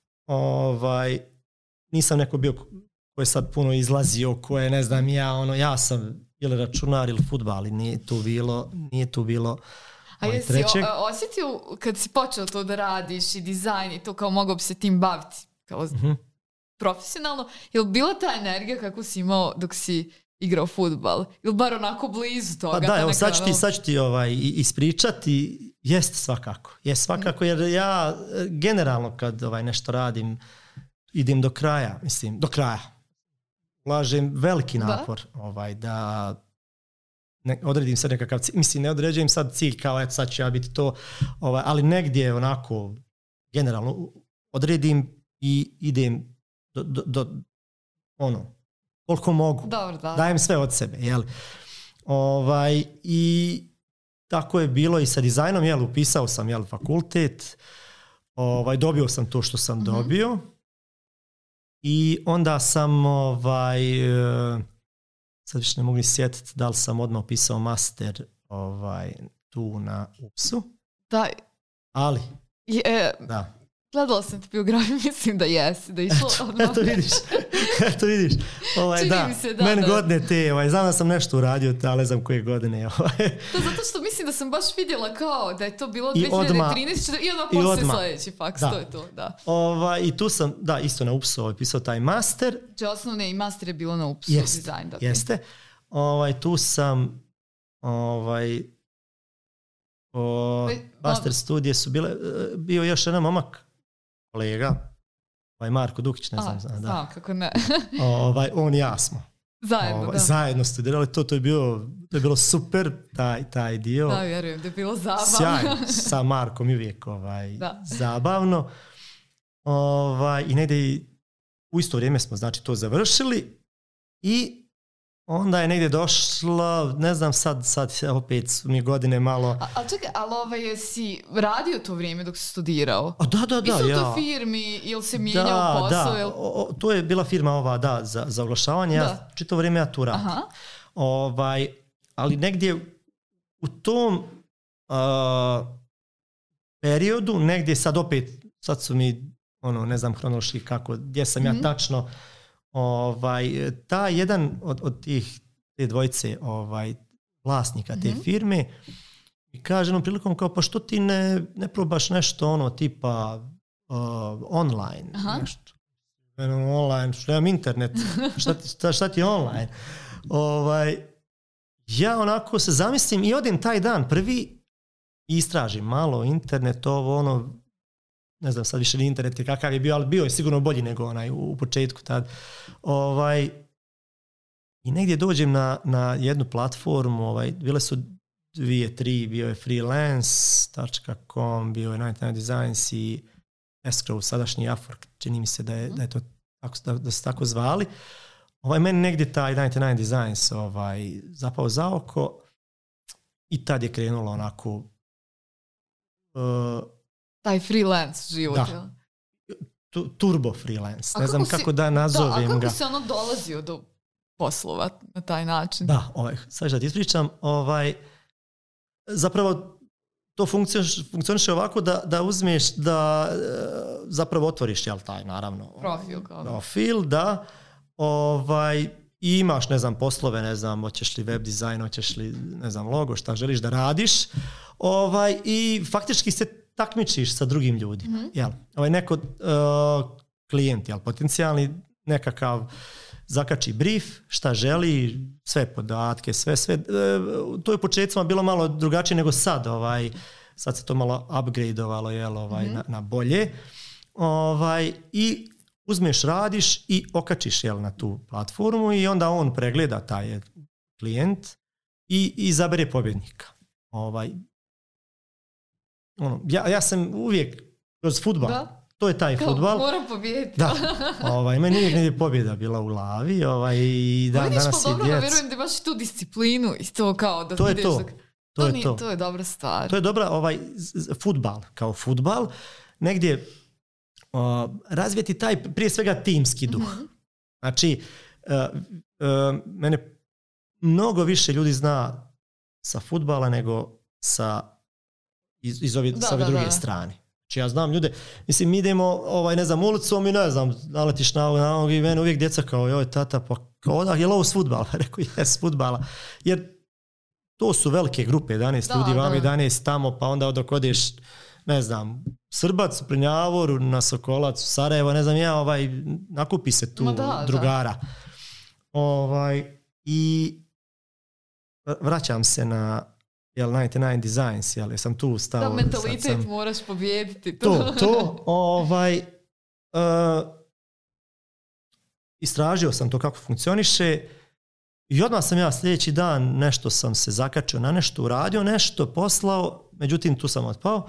Nisam neko bio koji je sad puno izlazio, koje ne znam ja sam ili računar ili fudbal, ali nije tu bilo A jesi osjetio kad si počeo to da radiš i dizajn i to kao mogao bi se tim baviti kao profesionalno, je li bila ta energija kako si imao dok si igrao fudbal? Ili bar onako blizu toga? Pa da, evo sad ću ti ispričati. Jest svakako, jer ja generalno kad nešto radim idem do kraja, ulažem veliki napor da ne odredim sad nekakav cilj, ne određujem sad cilj kao eto sad ću ja biti to, ali negdje onako generalno odredim i idem do koliko mogu. Dobro, da. Dajem sve od sebe, jel? I tako je bilo i sa dizajnom, upisao sam fakultet, dobio sam to što sam dobio i onda sam, sad više ne mogu ni sjetiti da li sam odmah upisao master tu na UPS-u. Da. Ali, da. Gledala sam ti biografiju, mislim da jesi, da je išlo odmah. Eto vidiš. Čini mi se, da. Meni godine te, znam da sam nešto uradio, ali ne znam koje godine. To zato što mislim da sam baš vidjela kao da je to bilo 2013. I odmah posle sljedeći faks, to je to, da. I tu sam, da, isto na UPS-u pisao taj master. Znači osnovne i master je bilo na UPS-u dizajn. Jeste. Tu sam master studije su bile, bio još jedan momak, kolega, Marko Dukić, ne znam. Znam, kako ne. On i ja smo. Zajedno studirali, to je bilo super, taj dio. Da, vjerujem da je bilo zabavno. Sjajno, sa Markom uvijek zabavno. I negdje u isto vrijeme smo to završili i onda je negdje došlo, ne znam, sad opet su mi godine malo... Ali čekaj, jesi radio to vrijeme dok si studirao? Da. Isto u toj firmi, ili se mijenjao posao? Da, to je bila firma za oglašavanje, ja čito vrijeme ja tu radim. Ali negdje u tom periodu, negdje sad su mi, ne znam hronološki kako, gdje sam ja tačno... ta jedan od te dvojice vlasnika te firme i kaže jednom prilikom kao pa što ti ne probaš nešto tipa online nešto. Online, što imam internet, šta ti je online? Ja onako se zamislim i odem taj dan prvi i istražim malo internet, ne znam sad više internet je kakav je bio, ali bio je sigurno bolji nego onaj u početku tad. I negdje dođem na jednu platformu, bile su 2-3, bio je freelance.com, bio je 99 Designs i Escrow, sadašnji Upwork, čini mi se da je to da se tako zvali. Meni negdje taj 99 Designs zapao za oko i tad je krenulo onako taj freelance život. Da. Turbo freelance. Ne znam kako da nazovem ga. A kako se dolazio do poslova na taj način? Da, sad da ti ispričam. Zapravo to funkcioniše ovako da uzmeš, da zapravo otvoriš, taj naravno profil, da i imaš, ne znam, poslove, ne znam, hoćeš li web dizajn, hoćeš li, ne znam, logo, šta želiš da radiš. I faktički se takmičiš sa drugim ljudima. Neko klijent, potencijalni nekakav zakači brief, šta želi, sve podatke, sve. To je u početcima bilo malo drugačije nego sad. Sad se to malo upgradeovalo na bolje. I uzmeš, radiš i okačiš na tu platformu i onda on pregleda taj klijent i izabere pobjednika. Ja sam uvijek kroz fudbal, to je taj fudbal. Moram pobijediti. Da, meni uvijek nije pobjeda bila u glavi. I danas je djec. Vjerujem da imaš tu disciplinu i to kao da to je to. To je dobra stvar. To je dobra, fudbal, kao fudbal, negdje razvijeti taj prije svega timski duh. Znači, mene mnogo više ljudi zna sa fudbala nego iz ove druge strane. Znači ja znam ljude, mislim mi idemo ne znam ulicom i ne znam, naletiš na ovog i mene uvijek djeca kao joj tata pa kao je li ovo s fudbala? Rekao jes fudbala. Jer to su velike grupe, 11 ljudi, vam 11 tamo, pa onda dok odeš ne znam, Srbac, u Prnjavoru, na Sokolac, u Sarajevo, ne znam ja, nakupi se tu drugara. I vraćam se na 99 Designs, jer sam tu stao. Da, mentalitet moraš pobijediti. Istražio sam to kako funkcioniše i odmah sam ja sljedeći dan nešto sam se zakačio na nešto, uradio nešto, poslao, međutim tu sam otpao.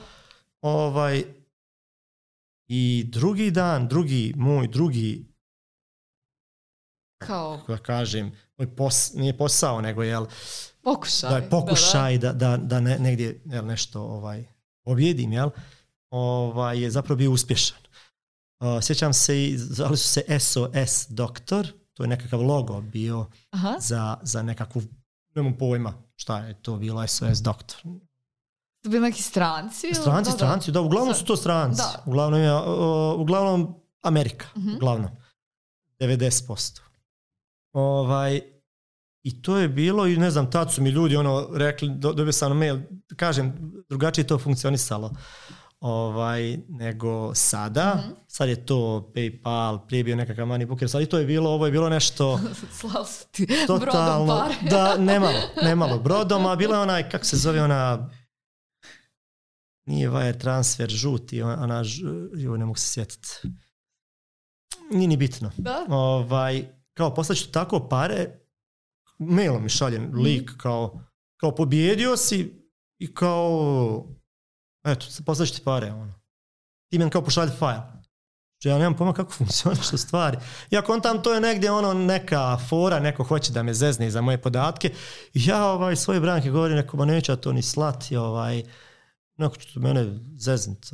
I drugi dan, moj drugi kao... kako da kažem, nije posao, nego Pokušaj. Da je pokušaj da negdje nešto pobjedim, je zapravo bio uspješan. Sjećam se i zvali su se SOS Doktor, to je nekakav logo bio za nekakvu, nemam pojma šta je to bilo SOS Doktor. To bili neki stranci? Stranci, da, uglavnom su to stranci. Da. Uglavnom Amerika, uglavnom. 90%. I to je bilo, i ne znam, tad su mi ljudi rekli, dobio sam mail, kažem, drugačije to funkcionisalo nego sada. Sad je to PayPal, prije bio nekakav money booker, sad i to je bilo, ovo je bilo nešto totalno, brodom pare. Da, nemalo brodom, a bila je onaj, kako se zove ona, nije wire transfer, žuti, ne mogu se sjetiti. Nije ni bitno. Da? Kao poslaću tako pare, mailom mi šaljem lik kao pobjedio si i kao eto, poslaću ti pare. Ti meni kao pošalji fajl. Ja nemam pojma kako funkcionišu stvari. Ja kontam, to je negdje neka fora, neko hoće da me zezne za moje podatke. Ja svoje branke govorim, neko neću ja to ni slati, neko ću mene zeznit.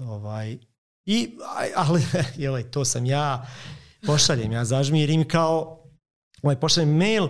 Ali to sam ja, pošaljem, ja zažmirim kao pošaljem mail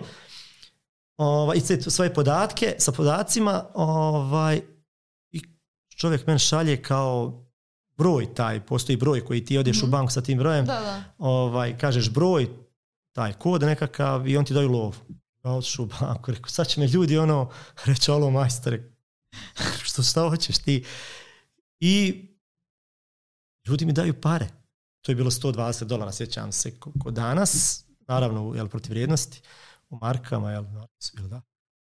i svoje podatke sa podacima i čovjek meni šalje kao broj taj, postoji broj koji ti odeš u banku sa tim brojem, kažeš broj, taj kod nekakav i on ti daju lovu. Ja odšu u banku, rekao, sad će me ljudi reći, alo majstore, šta hoćeš ti? I ljudi mi daju pare. To je bilo $120, sjećam se, ko danas, naravno, protiv vrijednosti, u markama, da.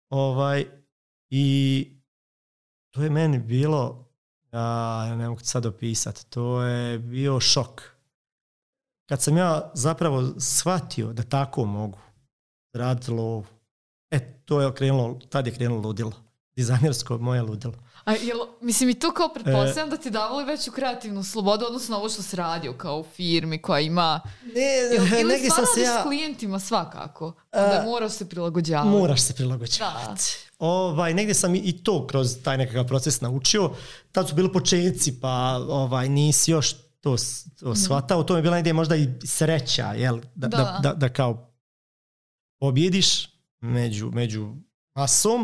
I to je meni bilo, ja ne mogu sad opisati, to je bio šok. Kad sam ja zapravo shvatio da tako mogu raditi lovu, tad je krenulo ludilo, dizajnersko moje ludilo. A mislim i to kao pretpostavljam da ti davali veću kreativnu slobodu, odnosno ovo što se radio kao u firmi koja ima... Ili stvarno radiš s klijentima svakako, da moraš se prilagođavati. Moraš se prilagođavati. Negdje sam i to kroz taj nekakav proces naučio. Tad su bili početci, pa nisi još to shvatao. To mi je bila negdje možda i sreća, da kao pobjediš među masom.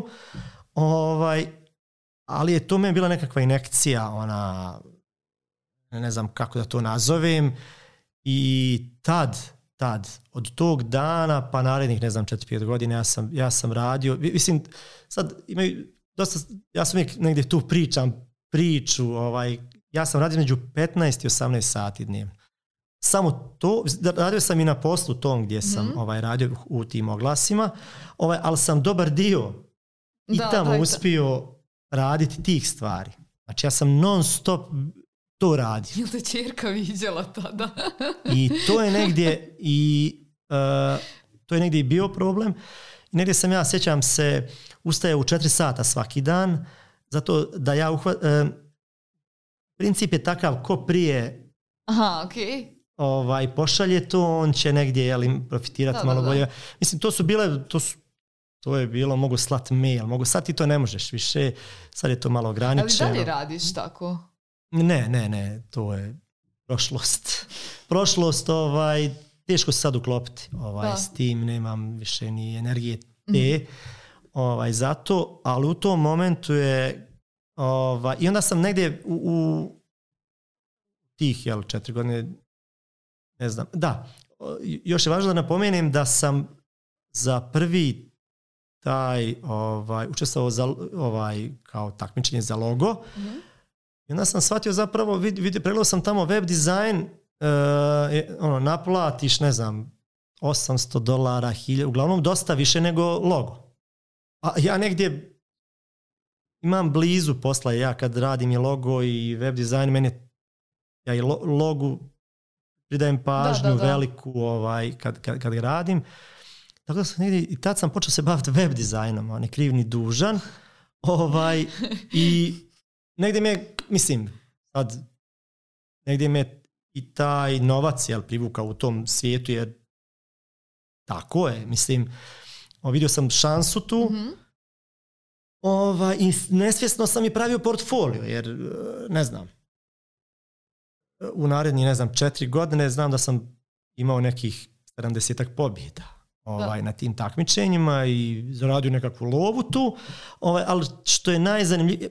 Ali je to meni bila nekakva injekcija, ne znam kako da to nazovem, i tad, od tog dana pa narednih, ne znam, 4-5 godina ja sam radio, mislim, sad imaju dosta, ja sam uvijek negdje tu priču, ja sam radio među 15 i 18 sati dnevno. Samo to, radio sam i na poslu tom gdje sam radio u tim oglasima, ali sam dobar dio i tamo uspio raditi tih stvari. Znači ja sam non stop to radio. Jel te čerka viđala tada? I to je negdje i bio problem. Negdje sam ja, sjećam se, ustaje u 4 sata svaki dan, zato da ja princip je takav, ko prije pošalje to, on će negdje profitirati malo bolje. Mislim, to je bilo, mogu slati mail, sad ti to ne možeš više, sad je to malo ograničeno. Ali dalje radiš tako? Ne, to je prošlost. Prošlost, teško se sad uklopiti s tim, nemam više ni energije te, zato, ali u tom momentu je, i onda sam negdje u tih, 4 godine, ne znam, da, još je važno da napomenem da sam za prvi učestvovao kao takmičenje za logo. I onda sam shvatio zapravo, pregledao sam tamo web dizajn, naplatiš, ne znam, $800, 1000, uglavnom dosta više nego logo. A ja negdje imam blizu posla, ja kad radim i logo i web dizajn, ja i logu pridajem pažnju veliku kad ga radim. Tako da sam negdje, i tad sam počeo se baviti web dizajnom, ni kriv ni dužan. I negdje me, mislim, sad, negdje me i taj novac privukao u tom svijetu, jer tako je, mislim, vidio sam šansu tu, i nesvjesno sam i pravio portfolio, jer, ne znam, u naredni, 4 godine znam da sam imao nekih 70-ak pobjeda na tim takmičenjima i zaradio nekakvu lovu tu, ali što je najzanimljivije,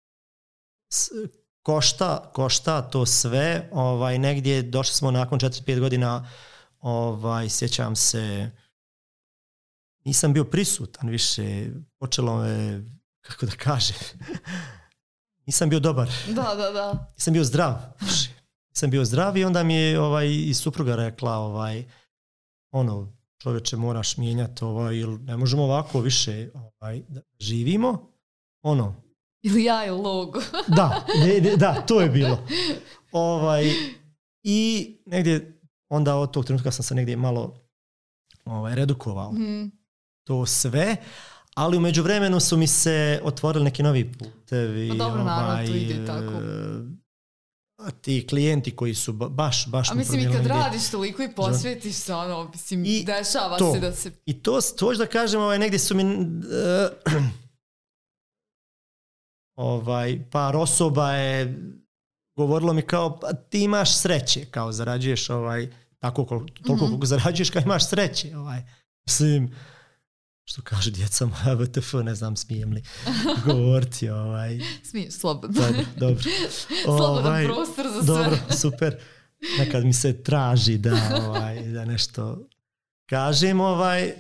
košta to sve, negdje došli smo nakon 4-5 godina, sjećam se, nisam bio prisutan više, počelo je, kako da kažem, nisam bio dobar. Da. Nisam bio zdrav više. Nisam bio zdrav i onda mi je i supruga rekla, čovječe, moraš mijenjati, ili ne možemo ovako više da živimo, Ili ja ili logo. Da, to je bilo. I negdje, onda od tog trenutka sam se negdje malo redukovao. To sve, ali u međuvremenu su mi se otvorili neki novi putevi. Dobro, naravno, to ide tako. Ti klijenti koji su baš a mislim, i kad radiš toliko i posvetiš se, dešava se da se... I to hoću da kažem, negdje su mi... par osoba je govorilo mi kao, pa ti imaš sreće, kao zarađuješ toliko koliko zarađuješ, kao imaš sreće. Mislim, što kaže djeca moja VTF, ne znam smijem li govoriti. Smiješ, slobodno. Dobro. Slobodan prostor za sve. Dobro, super. Nekad mi se traži da nešto kažem, ali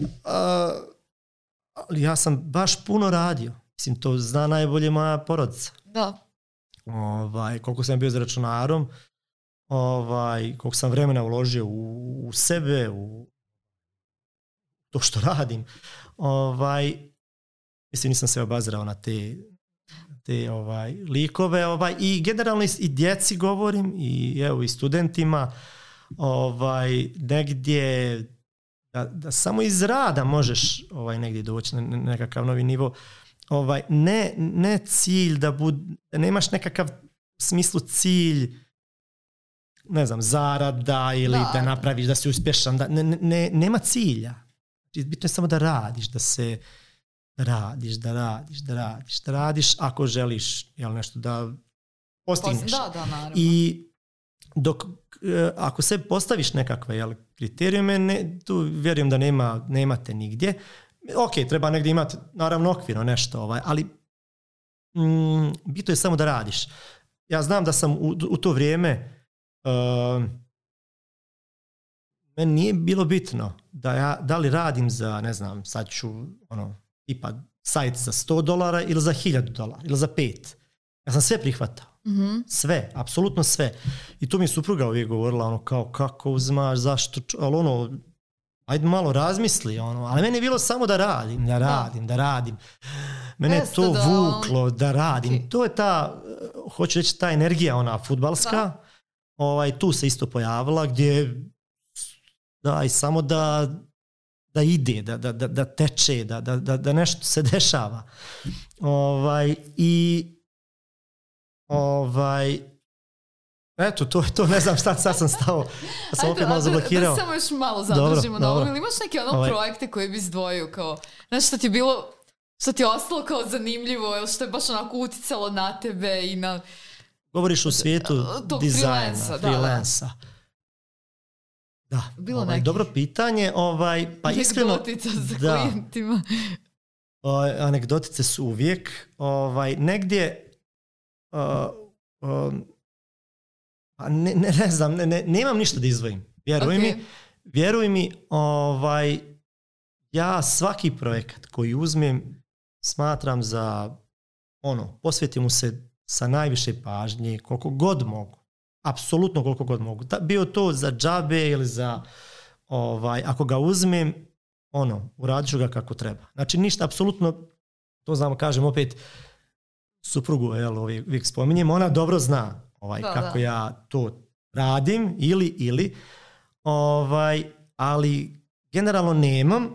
ja sam baš puno radio. Mislim, to zna najbolje moja porodica. Da. Koliko sam bio za računarom, koliko sam vremena uložio u sebe, u to što radim. Mislim, nisam se obazirao na te likove. I generalno i djeci govorim, i studentima, negdje da samo iz rada možeš negdje doći na nekakav novi nivo. Ne cilj da nemaš nekakav smislu cilj, ne znam, zarada ili da napraviš, da si uspješan, nema cilja. Bitno je samo da radiš, da radiš ako želiš nešto da postigneš. Naravno. I dok ako se postaviš nekakve kriterijume, tu vjerujem da nemate nigdje. Ok, treba negdje imati, naravno, okvirno nešto, ali bitno je samo da radiš. Ja znam da sam u to vrijeme meni nije bilo bitno da li radim za, ne znam, sad ću tipa sajt za $100 ili za $1000 ili za 5. Ja sam sve prihvatao. Sve, apsolutno sve. I tu mi je supruga uvijek govorila kao kako uzimaš, zašto, ali ajde malo razmisli, ali meni je bilo samo da radim. Mene je to vuklo da radim. Okay. To je ta, hoću reći, ta energija fudbalska. Tu se isto pojavila gdje i samo da ide, da teče, da nešto se dešava. Eto, to ne znam šta, sad sam stao. Ja sam opet malo zablokirao. Da samo još malo zadržimo na ovom. Ili imaš neke projekte koje bi izdvojio kao, znaš što ti je bilo, što ti je ostalo kao zanimljivo, ili što je baš onako uticalo na tebe i na... Govoriš u svijetu dizajna, freelansa. Da, dobro pitanje. Pa iskreno, anegdotica za klijentima. Anegdotice su uvijek. Negdje... Ne znam, nemam ništa da izdvojim. Vjeruj mi, ja svaki projekat koji uzmem smatram za posvetim mu se sa najviše pažnje, koliko god mogu. Apsolutno koliko god mogu. Bio to za džabe ili za, ako ga uzmem, uradit ću ga kako treba. Znači ništa, apsolutno, to znamo, kažem opet, suprugu, uvijek spominjem, ona dobro zna kako ja to radim ili ali generalno nemam.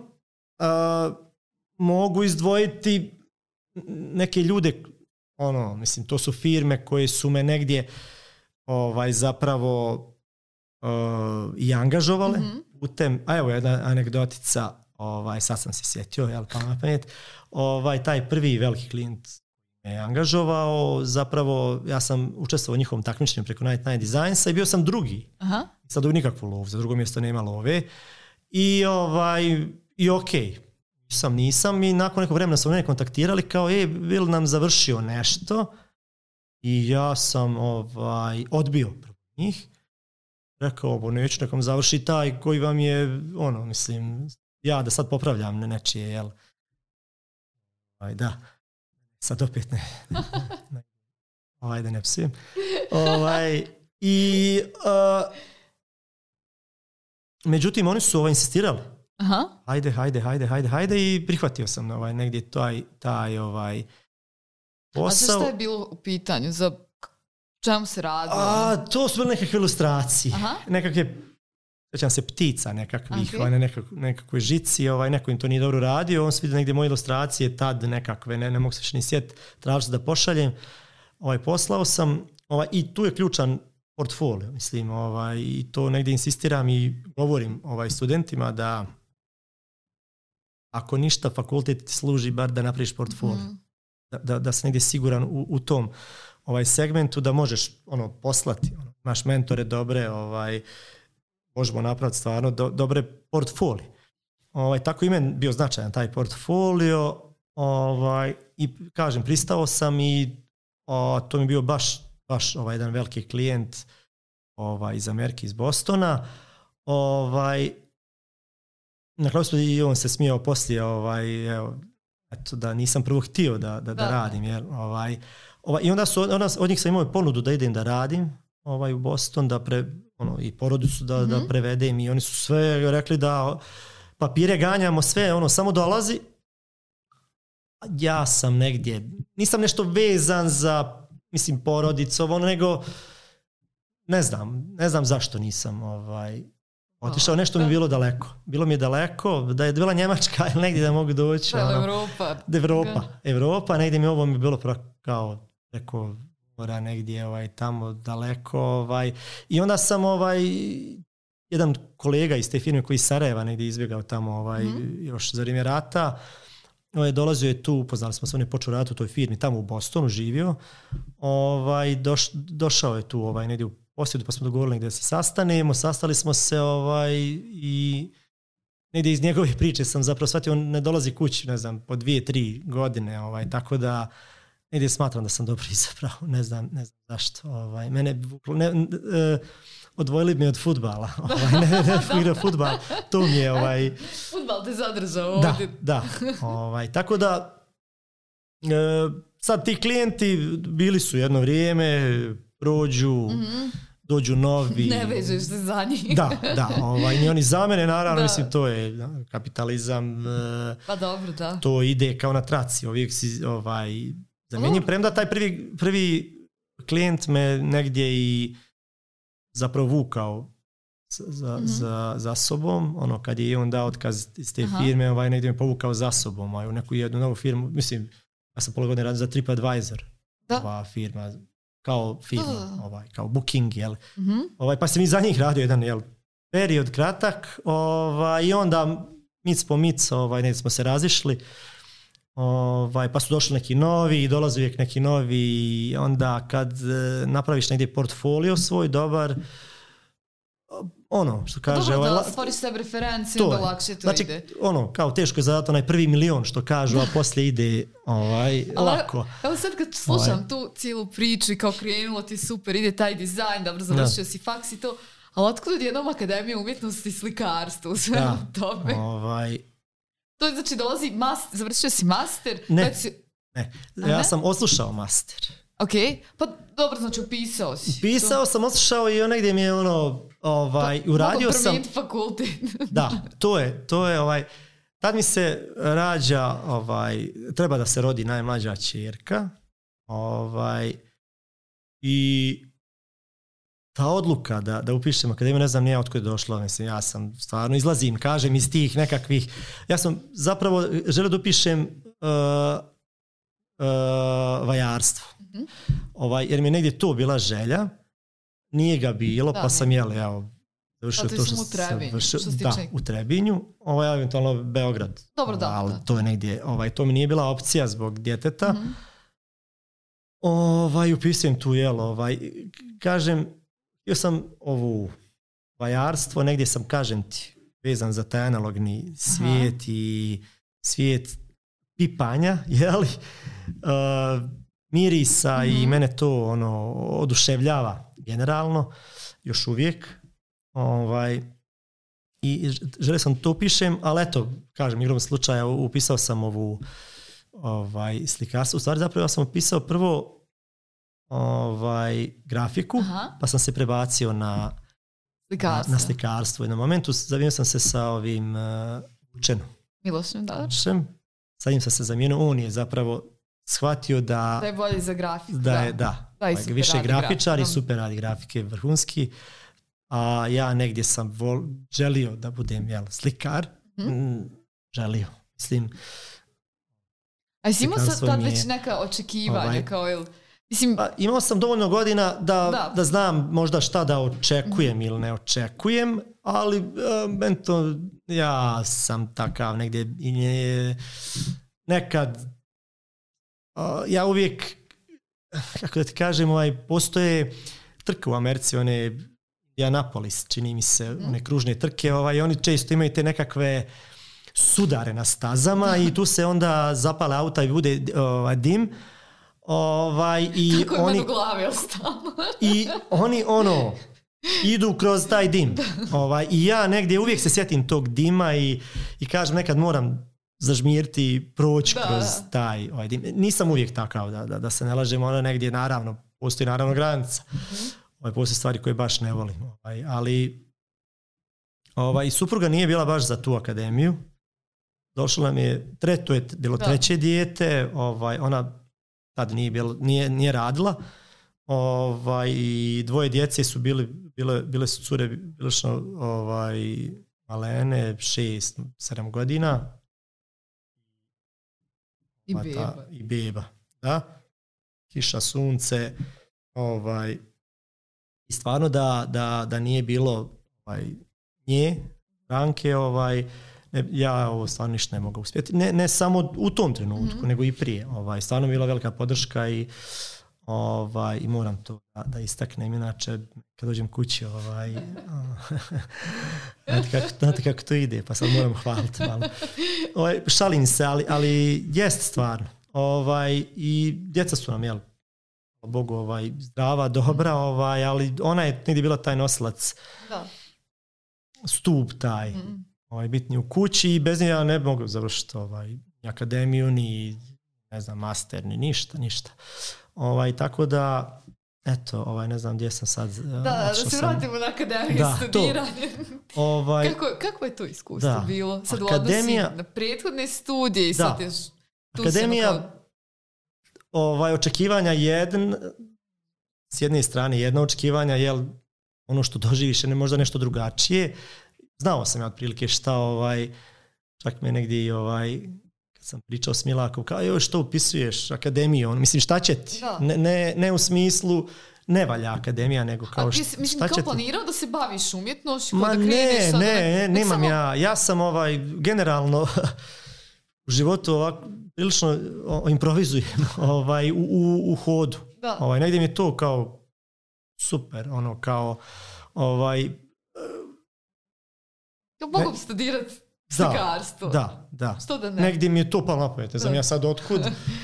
Mogu izdvojiti neke ljude, mislim, to su firme koje su me negdje zapravo i angažovale putem, a evo jedna anegdotica, sad sam se sjetio, jel, pa na pamet, taj prvi veliki klijent me je angažovao, zapravo ja sam učestvovao u njihovom takmičenju preko Night Designsa i bio sam drugi. Aha. Sad dobio nikakvu lovu, za drugo mjesto nema love. I okej. Nisam i nakon nekog vremena su mene kontaktirali kao, bil nam završio nešto i ja sam odbio prvo njih. Rekao, neću nekom završi taj koji vam je, ja da sad popravljam nečije, jel? Da. Sad opet ne. Da ne psujem. Međutim, oni su insistirali. Aha. Hajde i prihvatio sam negdje taj posao. A šta je bilo u pitanju? Za čemu se radilo? To su bile nekakve ilustracije. Aha. Nekakve, sjećam se, ptica nekakvih, nekakve žici, neko im to nije dobro radio, on se vidio negdje moje ilustracije, tad nekakve, ne mogu se še ni sjetiti, tražiti da pošaljem. Poslao sam, i tu je ključan portfolio, mislim, i to negdje insistiram i govorim studentima da ako ništa, fakultet ti služi bar da napraviš portfolio. Da si negdje siguran u tom segmentu, da možeš poslati. Imaš mentore dobre, možemo napraviti stvarno dobre portfolio. Tako i meni bio značajan taj portfolio i kažem, pristao sam i to mi je bio baš jedan veliki klijent iz Amerike, iz Bostona. Na kraju su i on se smijao poslije, da nisam prvo htio da radim. Jer, i onda od njih sam imao ponudu da idem da radim u Boston, i porodicu da prevedem i oni su sve rekli da papire ganjamo, sve, samo dolazi. Ja sam negdje, nisam nešto vezan za, porodicom, nego ne znam zašto nisam otišao, nešto mi je bilo daleko. Bilo mi je daleko, da je bila Njemačka ili negdje da mogu doći. Evropa, negdje mi ovo mi je bilo kao preko mora negdje tamo daleko. I onda sam jedan kolega iz te firme koji iz Sarajeva negdje izbjegao tamo još za vrijeme rata, dolazio je tu, upoznali smo se, on je počeo raditi u toj firmi, tamo u Bostonu živio, došao je tu negdje u posjedu, pa smo dogovorili gdje se sastanemo, sastali smo se i negdje iz njegove priče sam zapravo shvatio, on ne dolazi kući, ne znam, po 2-3 godine, tako da negdje smatram da sam dobro izabrao, ne znam zašto. Mene odvojili mi od fudbala, ne igrao fudbal, to mi je Fudbal te zadržao ovdje. Da. Tako da sad ti klijenti bili su jedno vrijeme, prođu, dođu novi. Ne vežeš se za njih. Da, ni oni za mene, naravno, mislim, to je kapitalizam. Pa dobro, da. To ide kao na traci, uvijek si zamijenjen, premda taj prvi klijent me negdje i zapravo vukao za sobom, kad je on dao otkaz iz te firme, negdje me povukao za sobom, u neku jednu novu firmu, mislim, ja sam pola godine radio za TripAdvisor, ova firma, kao firma, kao Booking, jel? Pa sam i za njih radio jedan, period kratak, i onda mic po mic, negdje smo se razišli, pa su došli neki novi i dolaze uvijek neki novi i onda kad napraviš negdje portfolio svoj dobar, što kaže... Dobro da stvoriš sebi referenciju, onda lakše to ide. Kao teško je zadati onaj prvi milion što kažu, a poslije ide lako. Evo sad kad slušam tu cijelu priču i kao krenulo ti super, ide taj dizajn, dobro završio si faks i to, ali otkud jednom Akademija umjetnosti i slikarstva u svemu tome? To je znači dolazi, završio si master? Ne, ja sam odslušao master. Ok, pa dobro, znači upisao si. Upisao sam, odslušao i negdje mi je uradio sam... Mogu promijeniti fakultet. Da, to je tad mi se rađa, treba da se rodi najmlađa ćerka, i ta odluka da upišem akademiju, ne znam nije otkud je došlo, mislim, ja sam stvarno izlazim, kažem, iz tih nekakvih, ja sam zapravo želio da upišem vajarstvo, jer mi je negdje to bila želja, nije ga bilo, pa sam završio to sam u Trebinju, što se da, tiče. u Trebinju, eventualno Beograd. Dobro, da. Ali to je negdje, to mi nije bila opcija zbog djeteta. Upisujem tu, kažem, htio sam ovu vajarstvo, negdje sam, kažem ti, vezan za taj analogni svijet i svijet pipanja, mirisa i mene to oduševljava generalno, još uvijek. I želio sam to upišem, ali eto, kažem, igrom slučaja upisao sam ovu slikarstvo. U stvari zapravo sam upisao prvo grafiku, pa sam se prebacio na slikarstvo. I na momentu zamijenio sam se sa ovim Vučenom. Milošem, da. Sa njim sam se zamijenio. On je zapravo shvatio da je bolji za grafiku. Da. Više grafičar i super radi grafike, vrhunski. A ja negdje sam želio da budem slikar. Želio. Mislim, a jesi imao tad već neka očekivanja? Imao sam dovoljno godina da znam možda šta da očekujem ili ne očekujem, ali ja sam takav negdje nekad ja uvijek, kako da ti kažem, postoje trke u Americi, one Indianapolis, čini mi se, one kružne trke, i oni često imaju te nekakve sudare na stazama i tu se onda zapale auta i bude dim. I kako je meni u glavi ostalo. I oni idu kroz taj dim. I ja negdje uvijek se sjetim tog dima i kažem nekad moram zažmiriti i proći kroz taj dim. Nisam uvijek takav da se ne lažem, negdje naravno, postoji naravno granica. Postoje stvari koje baš ne volim. Ali supruga nije bila baš za tu akademiju. Došlo nam je, to je bilo treće dijete, ona tad nije radila, i dvoje djece su bile su cure prilično malene, 6-7 godina. I beba. Da? Kiša, sunce. I stvarno da nije bilo nje, Branke, ja ovo stvarno ništa ne mogu uspjeti. Ne samo u tom trenutku, nego i prije. Stvarno bila velika podrška i moram to da istaknem. Inače, kad dođem kući, znate kako to ide, pa sad moram hvaliti malo. Šalim se, ali jest stvarno. I djeca su nam, Bogu, zdrava, dobra, ali ona je negdje bila taj nosilac, stup taj, bitni u kući i bez nje ja ne mogu završiti ni akademiju, ni master, ni ništa. Tako da, eto, ne znam gdje sam sad. Da se vratimo na akademiju, studiranje. Kako je to iskustvo bilo? Sad akademija, na prethodne studije i sad još tu akademija, očekivanja s jedne strane jedno očekivanja, ono što doživiš je možda nešto drugačije. Znao sam ja otprilike šta, čak me negdje kad sam pričao s Milakom, kao što upisuješ akademiju, mislim šta će ti? Ne u smislu ne valja akademija, nego kao mislim, kao planirao da se baviš umjetnošću? Nemam ja sam generalno u životu ovako prilično improvizujem u hodu. Negdje mi je to kao super, kao mogu bi studirati slikarstvo. Da. Što da ne? Negdje mi je to palo na pamet. Ne znam ja sad otkud.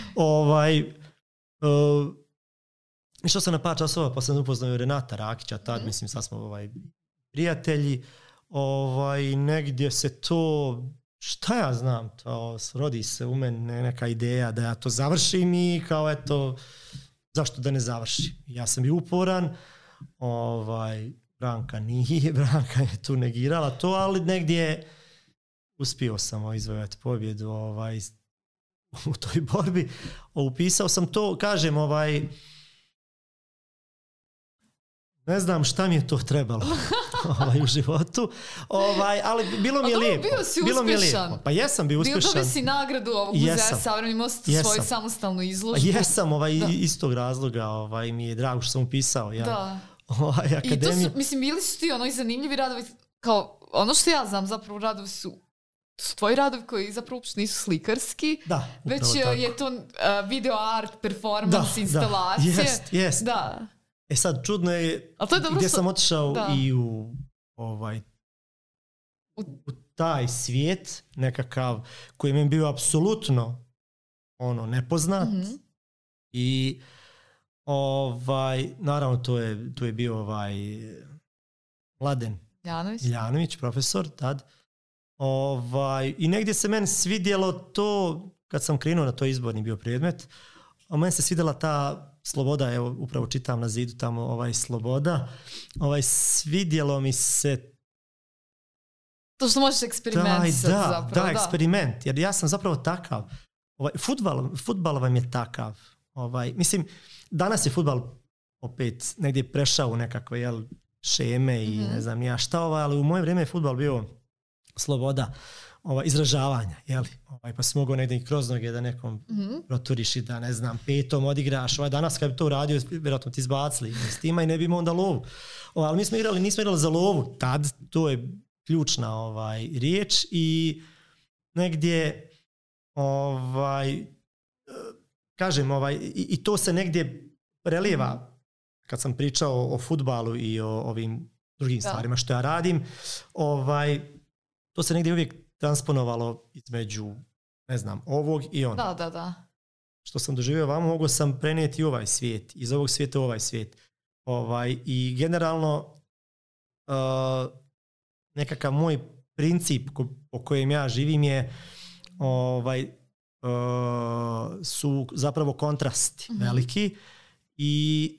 Išao sam na par časova, pa sam upoznao Renata Rakića, tad mislim sad smo prijatelji. Negdje se to, šta ja znam, to rodi se u mene neka ideja da ja to završim i kao eto, zašto da ne završim. Ja sam bio uporan, Branka nije, Branka je tu negirala to, ali negdje uspio sam izvojati pobjedu u toj borbi. Upisao sam to, kažem, ne znam šta mi je to trebalo u životu, ali bilo mi je lijepo. Bio si uspješan. Pa jesam bio uspješan. Dobio si nagradu ovog muzeja Savremeni most, svoju samostalnu izložbu. Jesam, iz tog razloga mi je drago što sam upisao. akademiju. I to su, bili su ti i zanimljivi radovi, kao ono što ja znam zapravo radovi su tvoji radovi koji zapravo uopšte nisu slikarski, već je to video art, performance, instalacije. Jest. Da. Sad, čudno je gdje sam otišao i u taj svijet nekakav koji mi je bio apsolutno nepoznat i naravno tu je bio Mladen Iljanović, profesor tad. I negdje se meni svidjelo to, kad sam krenuo na to izborni bio predmet, a meni se svidjela ta sloboda, evo upravo čitam na zidu tamo sloboda, svidjelo mi se to što možeš eksperimentisati zapravo. Da, eksperiment, jer ja sam zapravo takav. Fudbal vam je takav. Mislim, danas je fudbal opet negdje prešao u nekakve šeme i ne znam ja šta, ali u moje vrijeme je fudbal bio sloboda izražavanja, pa si mogao negdje i kroz noge da nekom proturiš i da ne znam, petom odigraš. Danas kad bi to uradio, vjerojatno ti izbacili s tima i ne bi imao onda lovu. Ali nismo igrali za lovu tad, to je ključna riječ i negdje kažem, i to se negdje prelijeva kad sam pričao o fudbalu i o ovim drugim stvarima što ja radim, to se negdje uvijek transponovalo između, ne znam, ovog i onog. Da. Što sam doživio vamo, mogao sam prenijeti ovaj svijet, iz ovog svijeta u ovaj svijet. I generalno nekakav moj princip po kojem ja živim je su zapravo kontrasti veliki i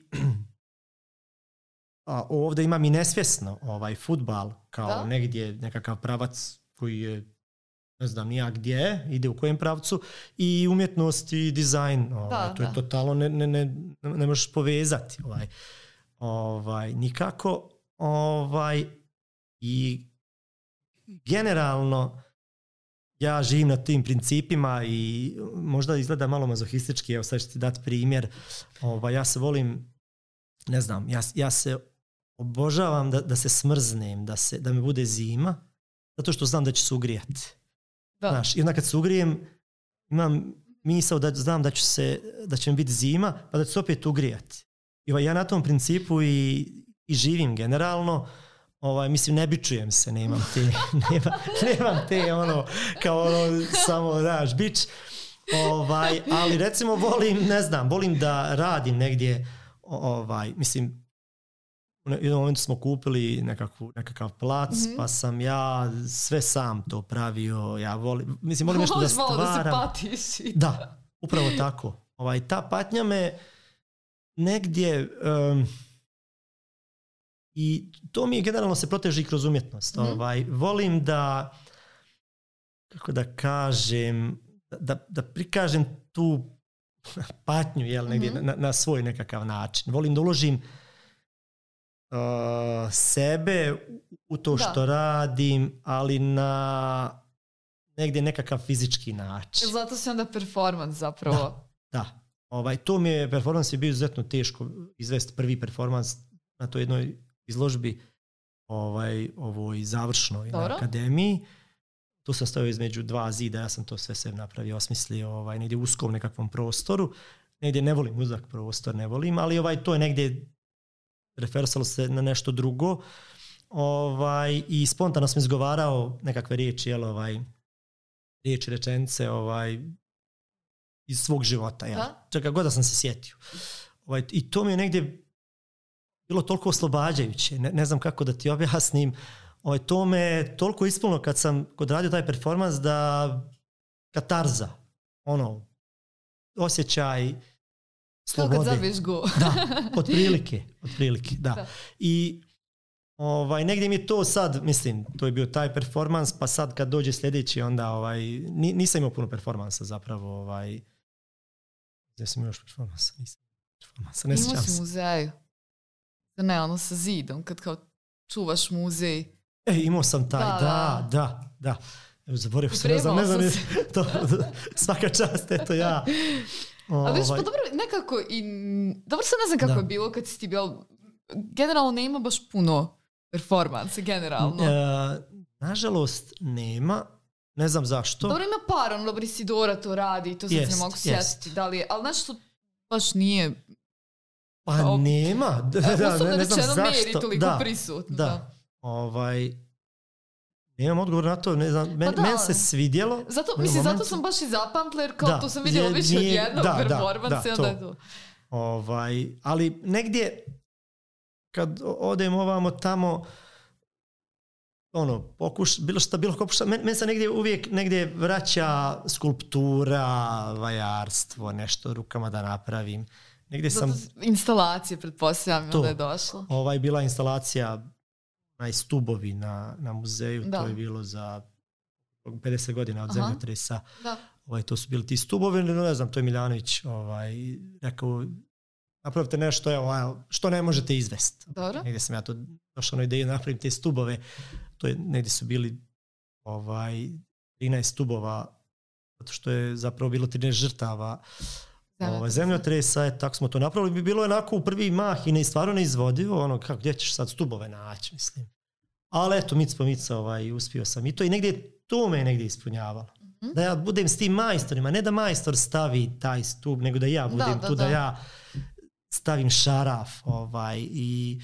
ovdje imam i nesvjesno fudbal kao negdje nekakav pravac koji je ne znam nija gdje, ide u kojem pravcu i umjetnost i dizajn. To je totalno ne možeš povezati nikako. I generalno ja živim na tim principima i možda izgleda malo mazohistički, evo sad ću ti dati primjer. Ja se volim, ne znam, ja se obožavam da se smrznem, da mi bude zima, zato što znam da ću se ugrijati. Znaš, i onda kad se ugrijem, imam misao da znam da će mi biti zima, pa da ću se opet ugrijati. I ja na tom principu i živim generalno. Mislim, ne bičujem se, nemam te kao samo daš bič, ali recimo volim da radim negdje, mislim, u jednom momentu smo kupili nekakav plac, pa sam ja sve sam to pravio, ja volim nešto da stvaram. Da se patiš. Da, upravo tako. Ta patnja me negdje... I to mi generalno se proteži kroz umjetnost. Volim da, kako da kažem, da prikažem tu patnju negdje na svoj nekakav način. Volim da uložim sebe u to što radim, ali na negdje nekakav fizički način. Zato se onda performans zapravo. Da. To mi je, performans je bio izuzetno teško izvesti prvi performans na toj jednoj izložbi ovoj završnoj na akademiji. Tu sam stavio između dva zida, ja sam to sve sebi napravio, osmislio negdje u uskom nekakvom prostoru. Negdje ne volim uzak prostor, ne volim, ali to je negdje referisalo se na nešto drugo. I spontano sam izgovarao nekakve riječi, riječi, rečenice iz svog života. Čega god da sam se sjetio. I to mi je negdje bilo toliko oslobađajuće, ne znam kako da ti objasnim. To me toliko ispunilo kad sam radio taj performans da katarza, osjećaj slobode. Kao kad zabiješ go. Da, otprilike, da. I negdje mi je to sad, mislim, to je bio taj performans, pa sad kad dođe sljedeći, onda nisam imao puno performansa zapravo. Gdje sam imao performansa? Ne sjećam se. Imao si muzeju. Ne, sa zidom, kad kao čuvaš muzej. Imao sam taj, da. Zaboravio sam, ne znam, svaka čast, eto ja. Ali viš, pa dobro, nekako, dobro sad ne znam kako je bilo kad si ti bio generalno nema baš puno performanse, generalno. Nažalost, nema. Ne znam zašto. Dobro, ima par, dobro, Isidora to radi, to sad ne mogu sjetiti. Da li je, ali nešto baš nije... Pa nema. Ne znam zašto. Meri toliko prisutno. Da. Nemam odgovor na to, ne znam, meni se svidjelo. Zato sam baš i zapamtila, jer kao to sam vidjela više od jednog performansa. Ali negdje, kad odem ovamo tamo, bilo pokuša, meni se negdje vraća skulptura, vajarstvo, nešto rukama da napravim. Negdje sam... Instalacije, pretpostavljam, da je došlo. Bila instalacija stubovi na muzeju, to je bilo za 50 godina od zemljotresa. To su bili ti stubovi, ne znam, to je Miljanović rekao, napravite nešto što ne možete izvesti. Negdje sam ja to došao na ideju da napravim te stubove. To je, negdje su bili 13 stubova, zato što je zapravo bilo 13 žrtava zemljotresa, tako smo to napravili. Bi bilo onako u prvi mah i stvarno neizvodivo, gdje ćeš sad stubove naći, mislim. Ali eto, mic po mica, uspio sam i to i negdje, to me je negdje ispunjavalo. Da ja budem s tim majstorima, ne da majstor stavi taj stup, nego da ja budem tu, da ja stavim šaraf, i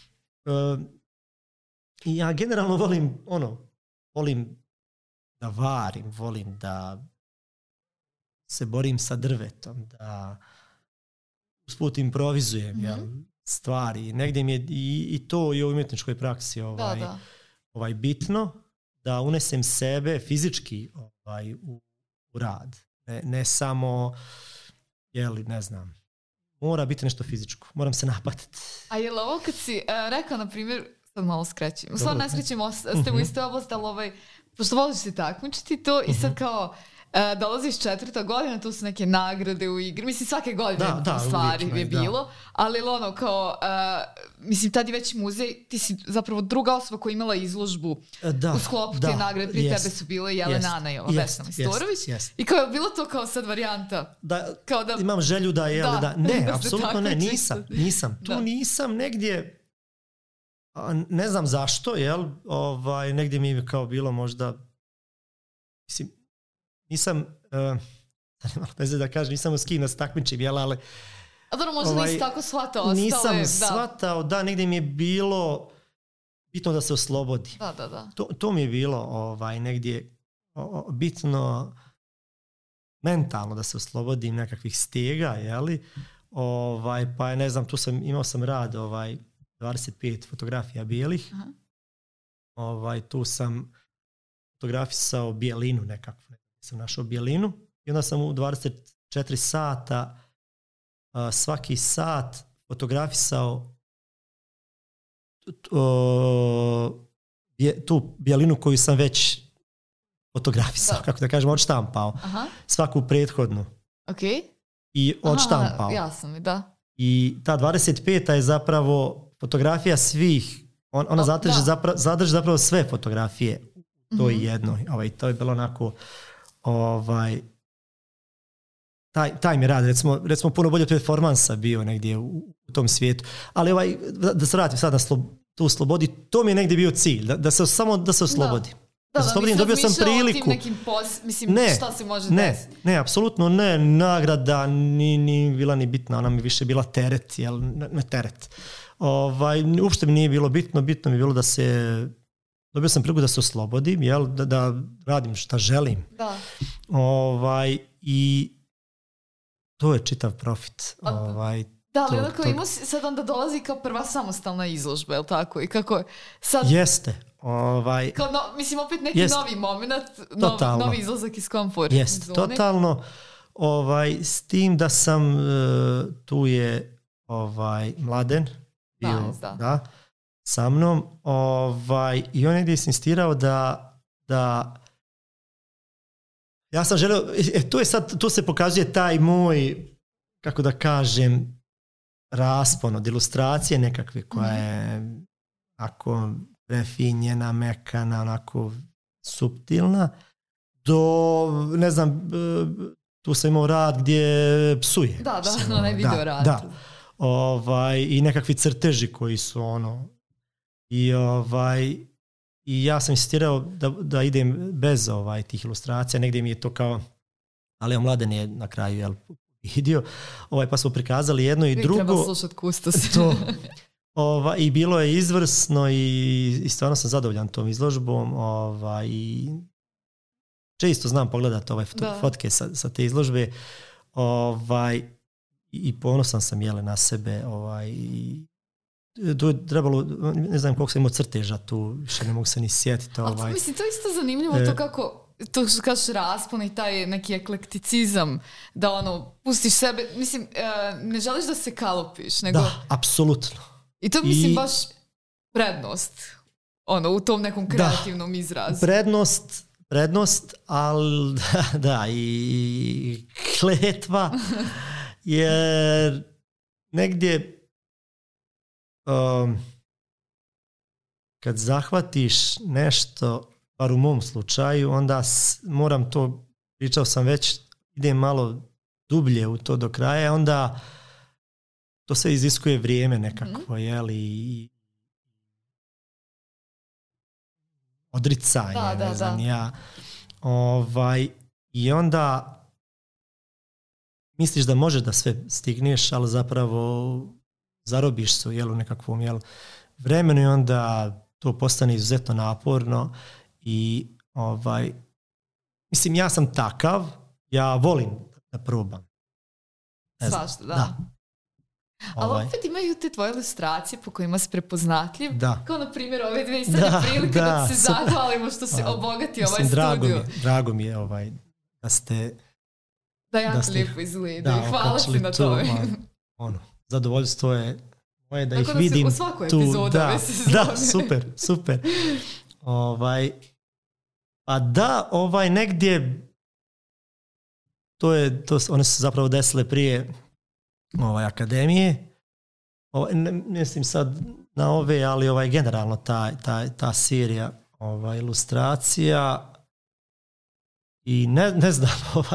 ja generalno volim da varim, volim da se borim sa drvetom, da usput improvizujem stvari. Negdje mi je i to i u umjetničkoj praksi bitno, da unesem sebe fizički u rad. Ne samo, ne znam, mora biti nešto fizičko, moram se napatiti. A je li ovo kad si rekao, na primjer, sad malo skrećim, u stvarno ne skrećim, ste u istoj oblasti, ali pošto voliš se takmičiti to i sad kao dolaziš 4. godina, tu su neke nagrade u igri, mislim svake godine stvari je bilo, ali kao, mislim tad je već muzej, ti si zapravo druga osoba koja je imala izložbu u sklopu te nagrade, prije tebe su bile Jelena Ana i Vesna Mistorović i kao je bilo to kao sad varijanta? Imam želju da ne, apsolutno ne, nisam, tu nisam negdje, ne znam zašto, negdje mi je kao bilo možda, mislim, nisam, da kažem, nisam s kim da se takmičim, ali... A dobro, možda nisi tako shvatao ostale. Nisam shvatao, negdje mi je bilo bitno da se oslobodi. Da. To mi je bilo negdje bitno mentalno da se oslobodim nekakvih stega, pa ne znam, imao sam rad 25 fotografija bijelih. Tu sam fotografisao bijelinu nekakvu. Sam našao bijelinu i onda sam u 24 sata svaki sat fotografisao tu bijelinu koju sam već fotografisao, kako da kažem, odštampao. Svaku prethodnu. I odštampao. Jasno mi, da. I ta 25. je zapravo fotografija svih, ona zadrži zapravo sve fotografije. To je jedno. To je bilo onako taj mi rad, recimo puno bolje performansa bio negdje u tom svijetu. Ali da se vratim sad na tu slobodi, to mi je negdje bio cilj, da se oslobodi. Da se oslobodim, dobio sam priliku. Šta se može desiti? Ne, apsolutno ne, nagrada ni bila ni bitna, ona mi više bila teret, ne teret. Uopšte mi nije bilo bitno mi je bilo da se... Dobio sam priliku da se oslobodim, da radim šta želim. Da. I to je čitav profit. Da, ali onako imao si, sad onda dolazi kao prva samostalna izložba, je li tako? I kako sad... Jeste. Kao mislim, opet neki novi moment, novi izlazak iz komfort zone. Jeste, totalno. S tim da sam, tu je Mladen bio, da, sa mnom, i on je insistirao da ja sam želeo, tu se pokazuje taj moj, kako da kažem, raspon od ilustracije nekakve koja je onako prefinjena, mekana, onako suptilna, do, ne znam, tu sam imao rad gdje psuje. Da, onaj video rad. Da. i nekakvi crteži koji su i ja sam insistirao da idem bez tih ilustracija, negdje mi je to kao, ali Mladen je na kraju vidio, pa smo prikazali jedno i drugo. Treba slušati kustos. I bilo je izvrsno i stvarno sam zadovoljan tom izložbom i često znam pogledati fotke sa te izložbe i ponosan sam na sebe tu je trebalo, ne znam koliko sam imao crteža tu, više ne mogu se ni sjetiti. Ali mislim, to je isto zanimljivo to kako, to što kažeš raspon i taj neki eklekticizam, da pustiš sebe, mislim, ne želiš da se kalopiš, nego... Da, apsolutno. I to mislim baš prednost, u tom nekom kreativnom izrazu. Prednost, ali da, i kletva, jer negdje kad zahvatiš nešto, bar u mom slučaju, onda moram to, pričao sam već, idem malo dublje u to do kraja, onda to se iziskuje vrijeme nekako, i odricanje, ne znam ja. I onda misliš da možeš da sve stigneš, ali zapravo zarobiš se u nekakvom vremenu i onda to postane izuzetno naporno i mislim, ja sam takav, ja volim da probam. Svašta, da. Ali opet imaju te tvoje ilustracije po kojima si prepoznatljiv, kao na primjer ove dve, i sad je prilika da se zahvalimo što si obogati ovaj studiju. Drago mi je da ste... Da jako lijepo izgledaju. Hvala ti na tome. Zadovoljstvo je moje da ih tako vidim. U svakoj epizodi ove sezone. Da, super. Pa da, negdje one su zapravo desile prije akademije. Ne mislim sad na ove, ali generalno ta serija ilustracija i ne znam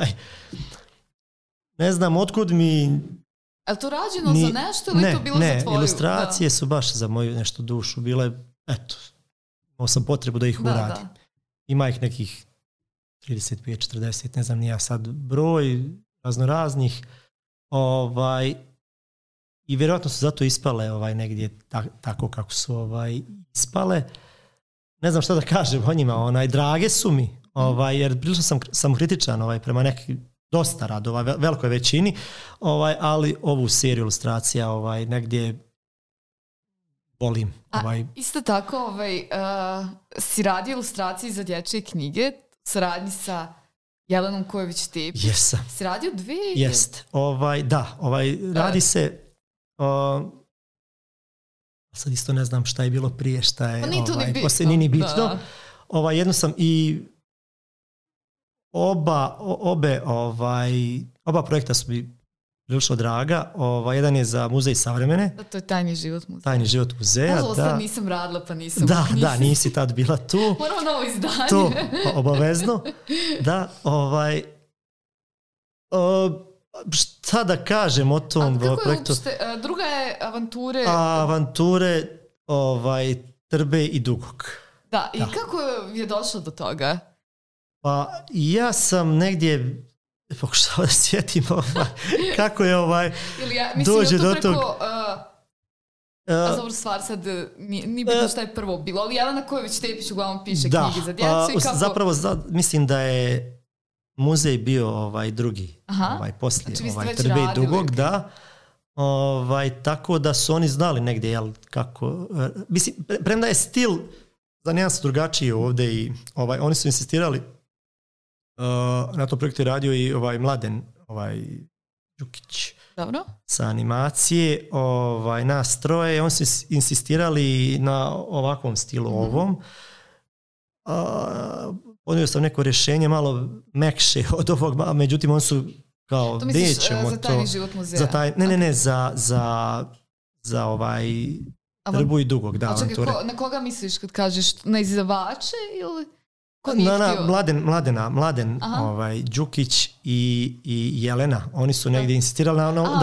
ne znam otkud mi... Je li to rađeno za nešto ili je to bilo za tvoju? Ne, ilustracije su baš za moju nešto dušu bile, imao sam potrebu da ih uradim. Ima ih nekih 35-40, ne znam ni ja sad broj, raznoraznih. I vjerojatno su zato ispale negdje tako kako su ispale. Ne znam šta da kažem o njima, drage su mi, jer prilično sam kritičan prema nekim dosta radova, velikoj većini, ali ovu seriju ilustracija negdje volim. Isto tako si radio ilustracije za dječje knjige, saradnji sa Jelenom Kojović-Tepić. Jesam. Si radio dve? Jest. Radi se... sad isto ne znam šta je bilo prije, šta je... Pa nije to ni bitno. Nije ni bitno. Jedno sam i... Oba projekta su mi prilično draga. Jedan je za Muzej savremene. To je Tajni život muzeja. Tajni život muzeja, nažalost, tad nisam radila, pa nisam... Da, nisi tad bila tu. Moramo novo izdanje. To, obavezno. Da, šta da kažem o tom projektu? Druga je Avanture... Avanture Trbe i Dugog. Da, i kako je došlo do toga? Pa ja sam negdje pokušao da sjetim kako je dođe do tog... Zavrlo stvar sad, nije bitno šta je prvo bilo, ali Jelena Kojović-Tepić uglavnom piše knjige za djecu i kako... Zapravo mislim da je muzej bio drugi, poslije Trbe i Dugog, da. Tako da su oni znali negdje, kako... Mislim, premda je stil za nijansu drugačiji ovdje i oni su insistirali na tom projektu je radio i Mladen Đukić. Dobro. Sa animacije, nas troje, oni su insistirali na ovakvom stilu ovom. Ponio sam neko rješenje malo mekše od ovog, međutim oni su kao, to misliš za Tajni život muzeja? Ne, za Trbu i Dugog. Da, čekaj, na koga misliš kad kažeš, na izdavače ili... Ko nije htio? Mladen Đukić i Jelena. Oni su negdje insistirali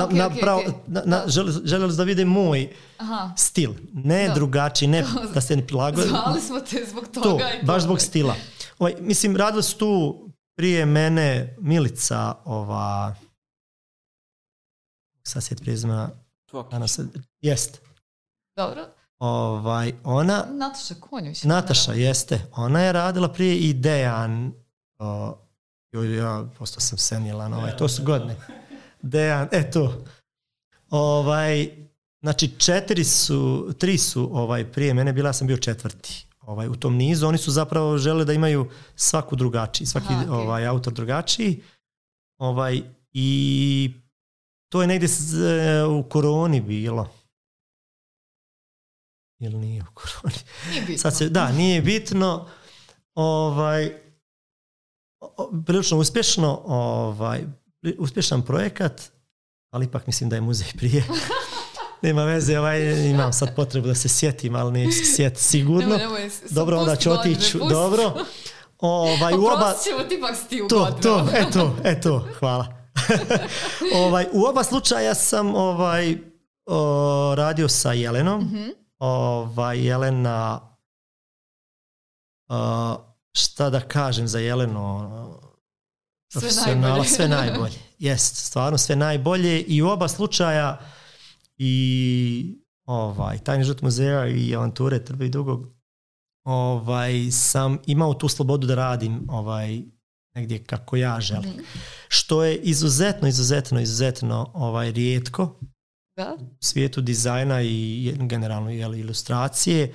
željeli da vide moj stil. Ne drugačiji, ne da se ne prilagode. Zvali smo te zbog toga. Baš zbog stila. Mislim, radili su tu prije mene Milica, sad se prizma. Jest. Dobro. Ona... Nataša Konjuć. Nataša, jeste. Ona je radila prije i Dejan. Ja postao sam senilan. To su godine. Dejan, to. Znači, 3 su prije mene, bila sam bio 4. U tom nizu. Oni su zapravo žele da imaju svaku drugačiji. Svaki autor drugačiji. I to je negdje u koroni bilo. Ili nije u koroni? Nije bitno. Nije bitno. Prilično uspješno, uspješan projekat, ali ipak mislim da je muzej prije. Nema veze, imam sad potrebu da se sjetim, ali neću se sjetiti sigurno. Dobro, onda ću otići. Dobro. Oprostit ćemo ti pak si ti u godinu. Eto, hvala. U oba slučaja sam radio sa Jelenom. Mhm. Jelena, šta da kažem za Jelenu, profesionala, sve najbolje. Jest, stvarno sve najbolje i u oba slučaja i Tajni život muzeja i avanture Trbe i Dugog sam imao tu slobodu da radim negdje kako ja želim. Što je izuzetno rijetko. Da? U svijetu dizajna i generalno ilustracije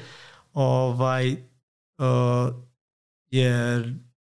jer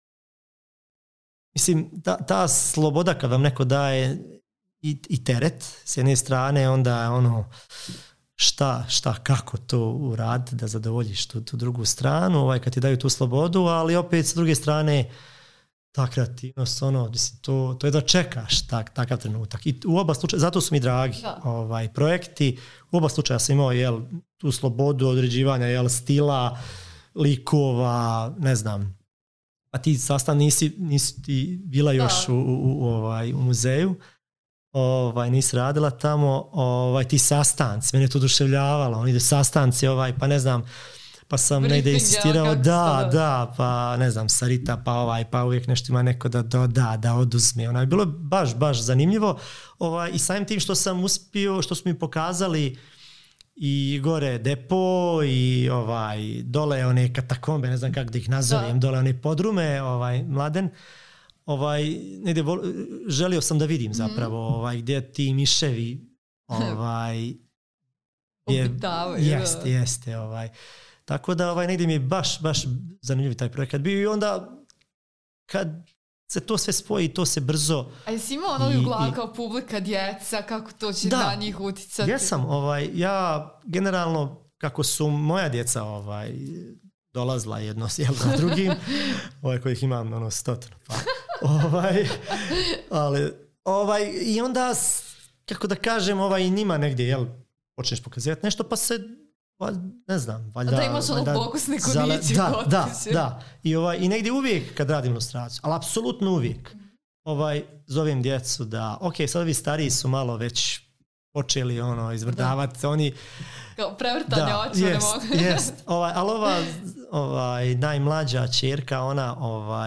mislim ta sloboda kad vam neko daje i teret s jedne strane, onda šta kako to uraditi da zadovoljiš tu drugu stranu, kad ti daju tu slobodu, ali opet s druge strane ta kreativnost, to je da čekaš takav trenutak. I u oba slučaja, zato su mi dragi projekti. U oba slučaja sam imao tu slobodu određivanja stila, likova, ne znam. A ti sastav nisi ti bila još u muzeju. Nisi radila tamo. Ti sastanci, mene je to oduševljavalo. Oni sastanci, pa ne znam, pa sam negdje insistirao pa ne znam, Sarita, pa uvijek nešto ima neko da doda, da oduzme. Bilo je baš zanimljivo i samim tim što sam uspio, što su mi pokazali i gore depo i dole one katakombe, ne znam kako da ih nazovem, dole one podrume, Mladen, negdje želio sam da vidim zapravo gdje ti miševi jeste. Tako da negdje mi je baš zanimljiv taj projekat bio i onda kad se to sve spoji, to se brzo... A jesi imao u glavu kao publika, djeca, kako to će na njih uticati? Jesam, ja generalno, kako su moja djeca dolazila jedno s drugim, kojih imam 100. I onda, kako da kažem, i njima negdje, počneš pokazivati nešto, pa se ne znam, valjda... Da imaš pokusne kuniće. Da. I negdje uvijek kad radim ilustraciju, ali apsolutno uvijek, zovem djecu da, sad ovi stariji su malo već počeli izvrdavati, oni... Kao prevrtanje oči, ne mogu. Jest, ali ova najmlađa ćerka, ona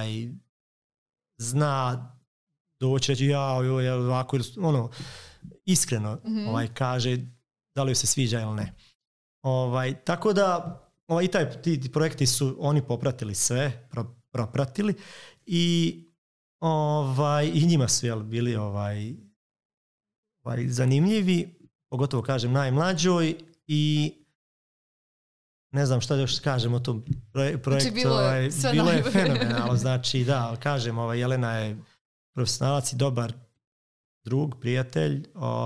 zna doći reći, ovako, iskreno kaže da li joj se sviđa ili ne. Tako da ti projekti su oni popratili sve, propratili i njima su bili zanimljivi, pogotovo kažem najmlađoj i ne znam šta još kažem o tom projektu. Bilo je fenomenalno, znači da, kažem, Jelena je profesionalac i dobar drug, prijatelj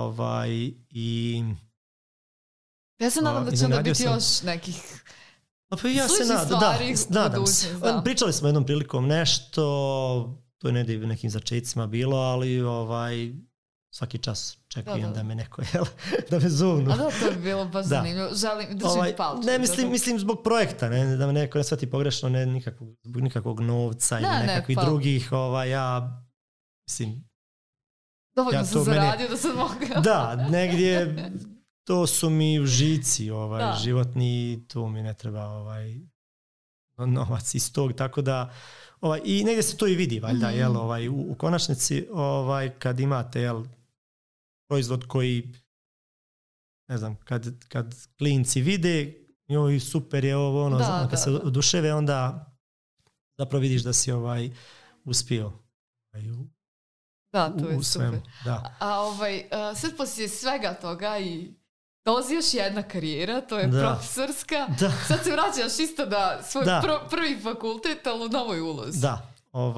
i ja se nadam da će onda biti još nekih sličnih stvari. Nadam se. Pričali smo jednom prilikom nešto, to je nekim začecima bilo, ali svaki čas čekujem da me neko, da me zovnu. A da, to bi bilo baš zanimljivo. Želim, držim palče. Ne, mislim zbog projekta, ne, da me neko ne shvati pogrešno, ne nikakvog novca ili nekakvih drugih, ja, mislim... Dovoljno sam zaradio da sam mogao. Da, negdje, to su mi u žici, životni, tu mi ne treba, novac iz tog, tako da, i negdje se to i vidi, valjda, u konačnici, kad imate, proizvod koji, ne znam, kad klinci vide, joj, super je ovo, kad se oduševe, onda zapravo vidiš da si uspio da, to je u svemu. Super. Da. A sad poslije svega toga i dolazi još jedna karijera, to je profesorska. Da. Sad se vraćaš isto da svoj prvi fakultet, ali u novoj ulozi. Da,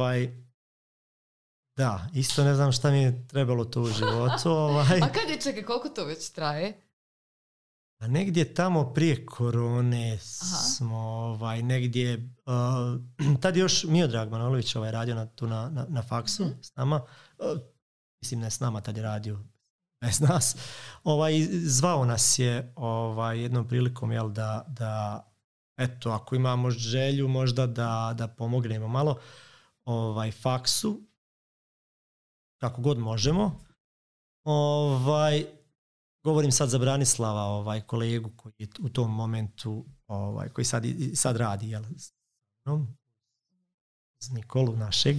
da, isto ne znam šta mi je trebalo to u životu. A kad je, čekaj, koliko to već traje? A negdje tamo prije korone smo negdje, tad još Miodrag Manojlović radio tu na faksu s nama, mislim ne s nama, tad je radio bez nas, zvao nas je jednom prilikom da eto, ako imamo želju možda da pomognemo malo faksu, kako god možemo. Govorim sad za Branislava, kolegu koji je u tom momentu, koji sad radi, Nikolu našeg.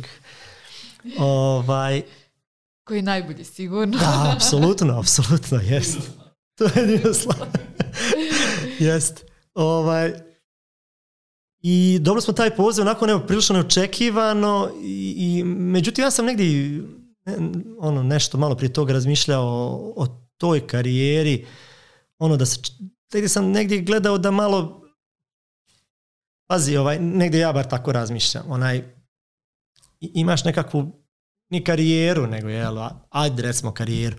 Koji je najbolji, sigurno. Da, apsolutno, jest. To je Ninoslav. Jest. I dobro smo taj poziv, onako prilično neočekivano, i međutim ja sam negdje nešto malo prije toga razmišljao o toj karijeri, da se, sam negdje gledao da malo, pazi, negdje ja bar tako razmišljam, imaš nekakvu, ni karijeru, nego ajde recimo karijeru,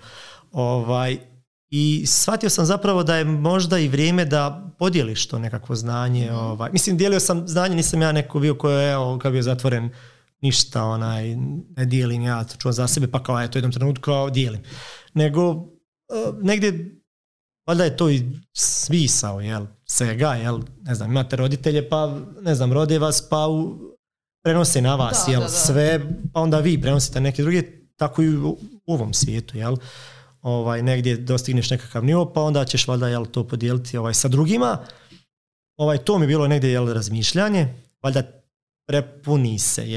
i shvatio sam zapravo da je možda i vrijeme da podijeliš to nekakvo znanje, mislim, dijelio sam znanje, nisam ja neko bio koji je, kad bio zatvoren, ništa, ne dijelim ja, čuvam za sebe, pa kao, eto, jednom trenutku dijelim, nego negdje, valjda je to i smisao, svega, ne znam, imate roditelje, pa, ne znam, rode vas, pa prenose na vas, sve, pa onda vi prenosite neke druge, tako i u ovom svijetu, negdje dostigneš nekakav nivo, pa onda ćeš valjda to podijeliti sa drugima. To mi je bilo negdje razmišljanje, valjda prepuni se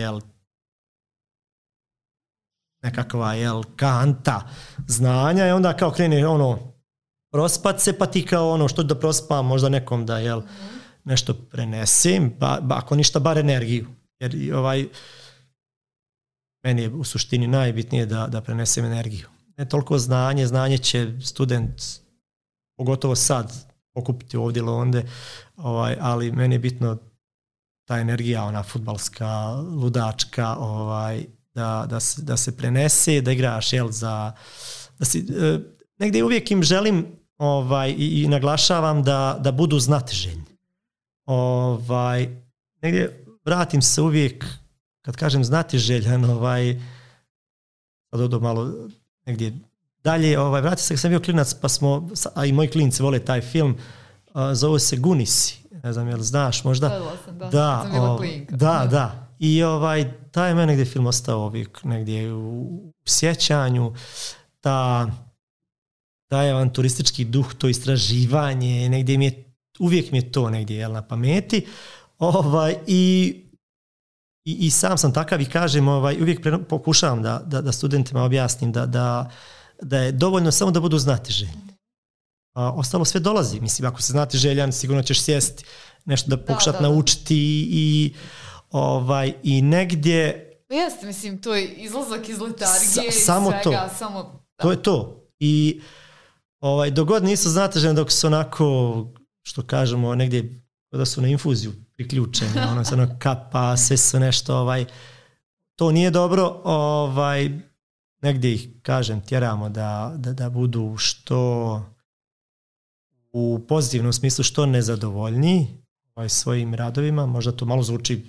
nekakva kanta znanja i onda kao krene prospat se, pa ti kao što da prospam, možda nekom da nešto prenesem, ako ništa bar energiju, jer meni je u suštini najbitnije da prenesem energiju. Ne toliko znanje će student, pogotovo sad, pokupiti ovdje ili onde, ali meni je bitno ta energija, ona fudbalska, ludačka, da se prenese, da igraš, da si, negdje uvijek im želim i naglašavam da budu znatiželjni. Negdje vratim se uvijek, kad kažem znatiželjan, sad odo malo negdje dalje, vratim se kad sam bio klinac, pa smo, a i moji klinci vole taj film, zove se Gunisi, ne znam jel znaš možda. Da. I taj je mene negdje film ostao uvijek negdje u sjećanju, taj avanturistički duh, to istraživanje, negdje uvijek mi je to negdje na pameti. I sam sam takav i kažem, uvijek pokušavam da studentima objasnim da je dovoljno samo da budu znatiželjni. Ostalo sve dolazi. Mislim, ako se znatiželjan, sigurno ćeš sjesti nešto da pokušati naučiti i negdje... Jeste, mislim, to je izlazak iz letargije i samo svega. To je to. I dok god nisu znatiželjni, dok su onako, što kažemo, negdje da su na infuziju priključeni, kapa, sve su nešto, to nije dobro, negdje ih, kažem, tjeramo da budu što u pozitivnom smislu što nezadovoljniji svojim radovima, možda to malo zvuči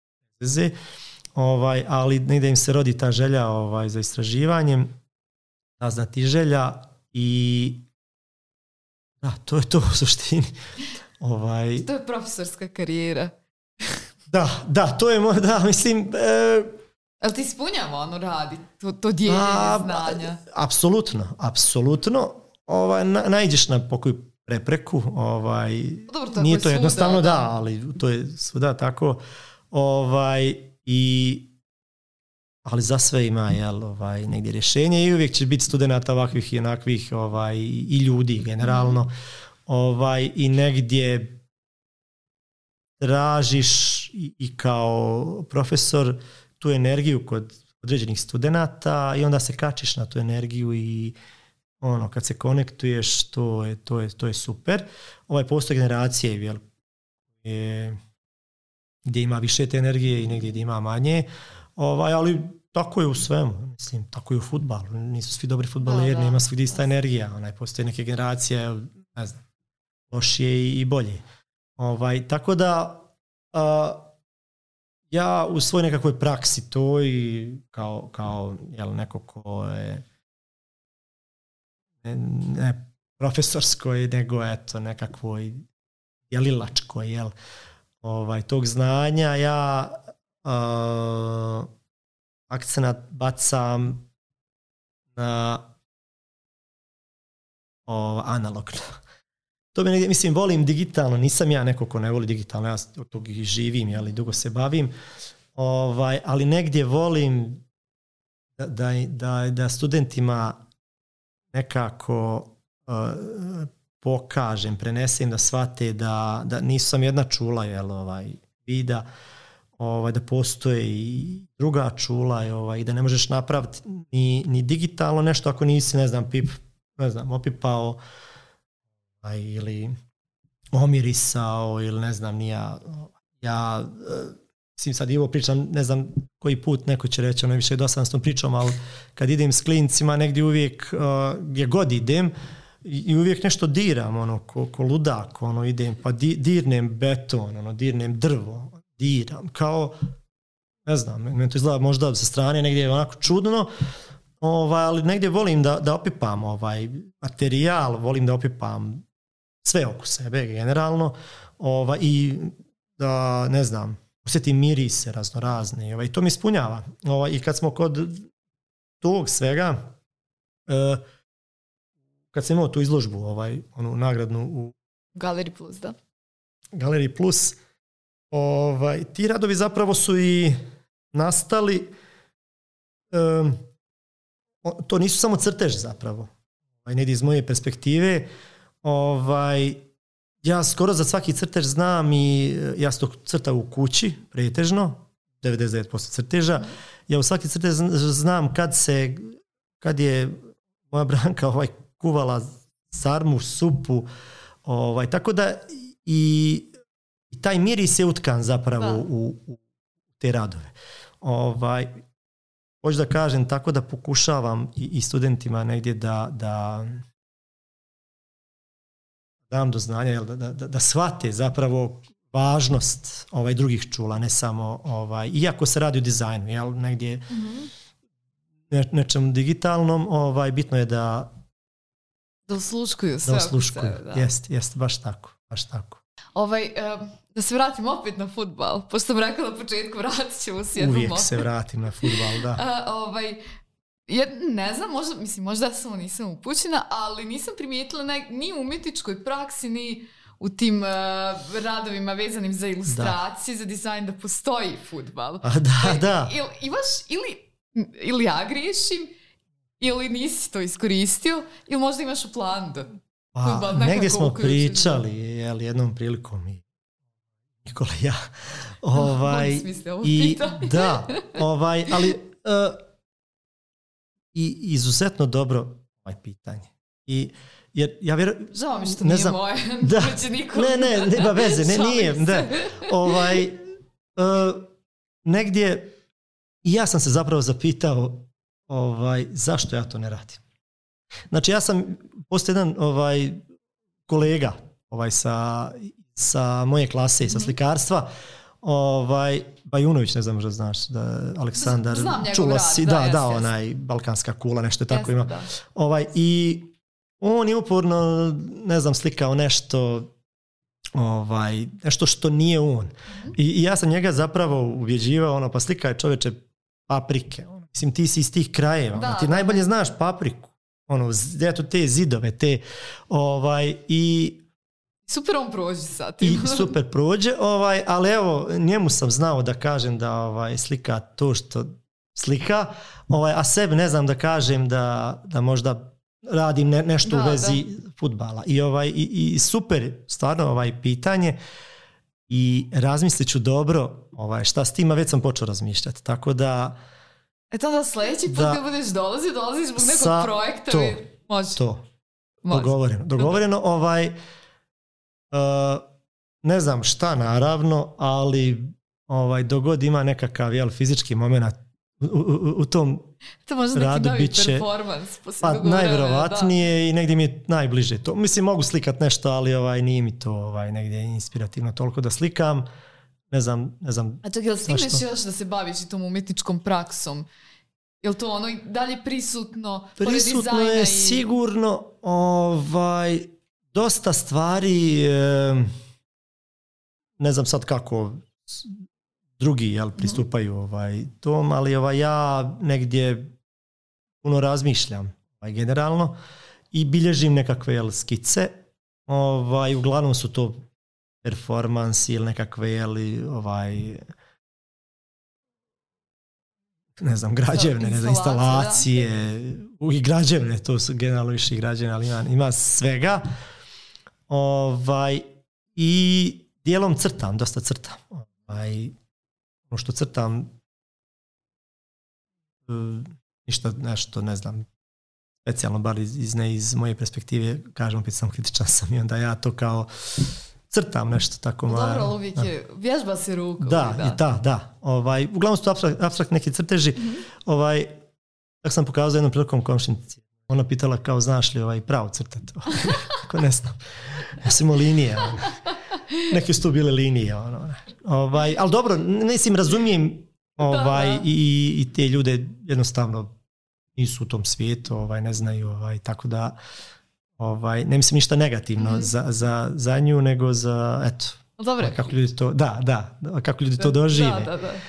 ali negdje im se rodi ta želja za istraživanjem, ta znatiželja i da, to je to u suštini. To je profesorska karijera. Da, to je da, mislim... Ali ti ispunjava ono radi, to dijeljenje znanja? Apsolutno. Naiđeš na pokoju prepreku, Dobro, nije to jednostavno, da, ali to je svuda tako. Ali za sve ima negdje rješenje i uvijek će biti studenata ovakvih i onakvih i ljudi generalno. I negdje tražiš i kao profesor tu energiju kod određenih studenata i onda se kačiš na tu energiju i kad se konektuješ, to je super. Postoje generacije gdje ima više te energije i negdje gdje ima manje, ali tako je u svemu, mislim, tako je u fudbalu. Nisu svi dobri fudbaleri, nema svih ista energija. Postoje neke generacije, ne znam, lošije i bolje. Tako da ja u svojoj nekakvoj praksi to i kao neko ko je ne profesorskoj, nego nekakvoj jelilačkoj tog znanja, ja akcenat bacam na analogno. To me negdje, mislim, volim digitalno, nisam ja neko ko ne voli digitalno, ja od tog i živim, dugo se bavim, ali negdje volim da studentima nekako pokažem, prenesem da shvate da nisu sam jedna čula vida, da postoje i druga čula i da ne možeš napraviti ni digitalno nešto ako nisi, opipao ili omirisao ili ne znam, ja mislim sad i ovo pričam, ne znam koji put neko će reći, više dosadan s tom pričom, ali kad idem s klincima negdje uvijek gdje god idem i uvijek nešto diram, ko ludak, idem pa dirnem beton, dirnem drvo, diram, kao ne znam, meni to izgleda možda sa strane negdje je onako čudno, ali negdje volim da opipam materijal, volim da opipam sve oko sebe generalno i da, ne znam, osjetim mirise raznorazne i to mi ispunjava. I kad smo kod tog svega, kad sam imao tu izložbu, onu nagradnu u Galeriji Plus, da. Galeriji Plus, ti radovi zapravo su i nastali, to nisu samo crtež zapravo, negdje iz moje perspektive, ja skoro za svaki crtež znam i ja sam to crtao u kući, pretežno, 99% crteža. Ja u svaki crtež znam kad je moja Branka kuvala sarmu, supu, tako da i taj miris je utkan zapravo u te radove. Hoću da kažem tako da pokušavam i studentima negdje da dam do znanja, da shvate zapravo važnost drugih čula, ne samo iako se radi o dizajnu, negdje nečem digitalnom, bitno je da osluškuju sve. Jest, baš tako. Da se vratim opet na fudbal, pošto sam rekla na početku, vratit ćemo se jednom uvijek se vratim na fudbal, da. Ne znam, možda samo nisam upućena, ali nisam primijetila ni u umjetničkoj praksi, ni u tim radovima vezanim za ilustracije, za dizajn, da postoji fudbal. Da. Ili ja griješim, ili nisi to iskoristio, ili možda imaš u planu da fudbal nekako negdje smo pričali, jednom prilikom i Nikola i ja. Da, ali i izuzetno dobro pitanje. Jer ja vjerujem... Žao mi što nije moje. Nema veze, nije. Negdje i ja sam se zapravo zapitao zašto ja to ne radim. Znači ja sam, postoji jedan kolega sa moje klase i sa slikarstva, Bajunović, ne znam možda znaš, da Aleksandar Čulosi, onaj balkanska kula, nešto tako ima. I on je uporno, ne znam, slikao nešto što nije on. I ja sam njega zapravo ubjeđivao, pa slikaj čoveče paprike. Mislim, ti si iz tih krajeva, ti najbolje znaš papriku. Te zidove, i super on prođe sad. I super prođe, ali evo, njemu sam znao da kažem da slika to što slika, a sebi ne znam da kažem da možda radim nešto u vezi fudbala. I super, stvarno pitanje i razmislit ću dobro šta s tima, već sam počeo razmišljati. Tako da... Eto da sljedeći put kad budeš dolaziš zbog nekog projekta. Dogovoreno. Ne znam šta naravno, ali dogod ima nekakav fizički moment u tom to možda radu neki novi performans. Najvjerovatnije i negdje mi je najbliže to. Mislim, mogu slikat nešto, ali nije mi to negdje inspirativno toliko da slikam. Ne znam. A čak, jel stigneš još da se baviš i tom umjetničkom praksom? Jel to i dalje prisutno? Prisutno je sigurno dosta stvari, ne znam sad kako drugi pristupaju tom, ali ja negdje puno razmišljam generalno i bilježim nekakve skice. Uglavnom su to performansi ili nekakve ne znam, građevne, instalacije, i građevne, to su generalno više građevne, ali ima svega. I dijelom crtam, dosta crtam. Ono što crtam, ništa nešto, ne znam, specijalno, bar iz moje perspektive, kažem, opet sam kritičan sam i onda ja to kao crtam nešto tako. Dobro, uvijek je, vježba se rukom. Da. Uglavnom su to apstraktni neki crteži. Tako sam pokazao jednom prilikom komšinici. Ona pitala kao, znaš li pravo crtati? Ako ne znam. Ja sam imao linije. Neke su tu bile linije. Ali dobro, mislim, razumijem i te ljude jednostavno nisu u tom svijetu, ne znaju, tako da ne mislim ništa negativno za nju, nego za, eto, kako ljudi to, kako ljudi to dožive.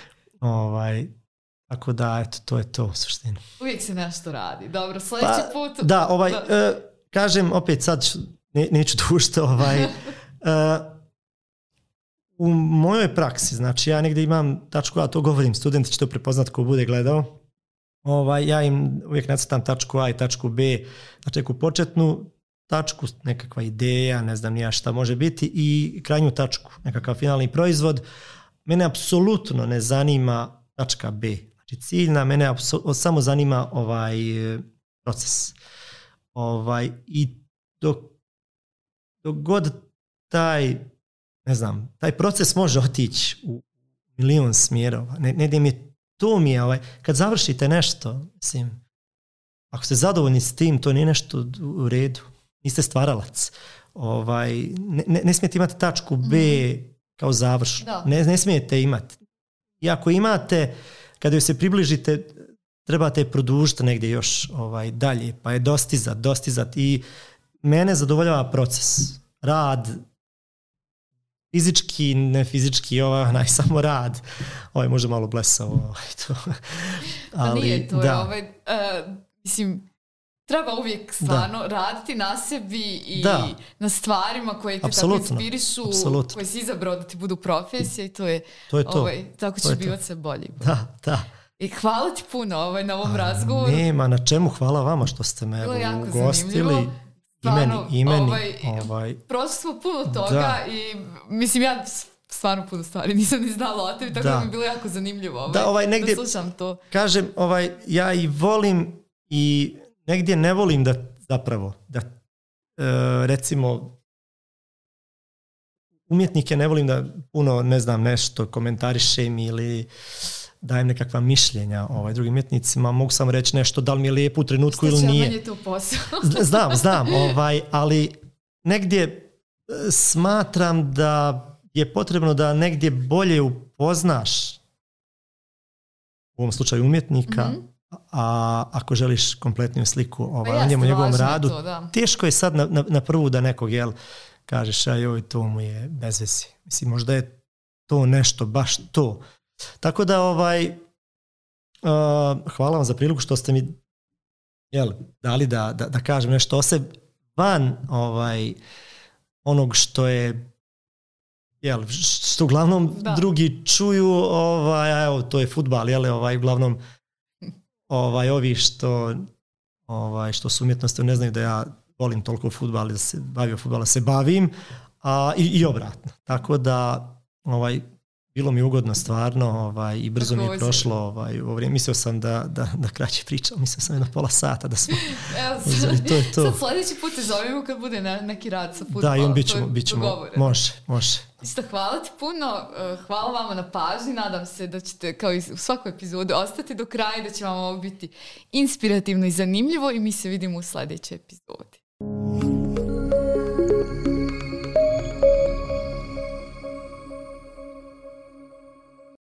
Tako da, eto, to je to u suštini. Uvijek se nešto radi. Dobro, sljedeći put... Kažem, opet sad neću dužiti, u mojoj praksi, znači ja negdje imam tačku, a to govorim, studenti će to prepoznat ko bude gledao, ja im uvijek nacrtam tačku A i tačku B, znači neku početnu tačku, nekakva ideja, ne znam nija šta može biti, i krajnju tačku, nekakav finalni proizvod. Mene apsolutno ne zanima tačka B. Znači ciljna, mene samo zanima proces. I dok god taj proces može otići u milion smjerova, negdje mi je to kad završite nešto, mislim, ako ste zadovoljni s tim, to nije nešto u redu. Niste stvaralac. Ne smijete imati tačku B kao završnu. Ne smijete imati. I ako imate, kada joj se približite, trebate je produžiti negdje još dalje, pa je dostizat. I mene zadovoljava proces. Rad, fizički, ne fizički, samo rad. Može malo blesavo. Ali, nije to. Mislim, treba uvijek stvarno raditi na sebi i na stvarima koje te tako inspirišu, koje si izabrao da ti budu profesije, i to je to. Tako će bivati sve bolji. Da. I hvala ti puno na ovom razgovoru. Nema na čemu, hvala vama što ste me ugostili. Imeni. Prošli smo puno toga i mislim, ja stvarno puno stvari nisam ni znala o tebi, tako da mi je bilo jako zanimljivo da slušam to. Kažem, ja i volim i negdje ne volim da recimo umjetnike ne volim da puno, ne znam, nešto komentarišem ili dajem nekakva mišljenja drugim umjetnicima. Mogu sam reći nešto da li mi je lijepo u trenutku ili nije. Meni je to posao. Znam, ali negdje smatram da je potrebno da negdje bolje upoznaš u ovom slučaju umjetnika, a ako želiš kompletniju sliku o njemu, njegovom radu, teško je sad na prvu da nekog kažeš, joj, to mu je bez veze. Mislim, možda je to nešto, baš to. Tako da hvala vam za priliku što ste mi dali da kažem nešto o sebi van onog što je što uglavnom drugi čuju, evo, to je fudbal, uglavnom ovi što su umjetnosti ne znaju da ja volim toliko fudbal, da se bavio fudbala, se bavim, i obratno. Tako da bilo mi ugodno stvarno i brzo mi je prošlo ovo vrijeme. Mislio sam da kraće pričam, mislio sam na pola sata da smo uzeli, to je to. Sad sljedeći put te zovemo kad bude neki rad sa fudbalom. Da, i on bit ćemo, može. Isto, hvala ti puno, hvala vama na pažnji, nadam se da ćete kao i u svakoj epizodi ostati do kraja i da će vam ovo biti inspirativno i zanimljivo i mi se vidimo u sljedećoj epizodi.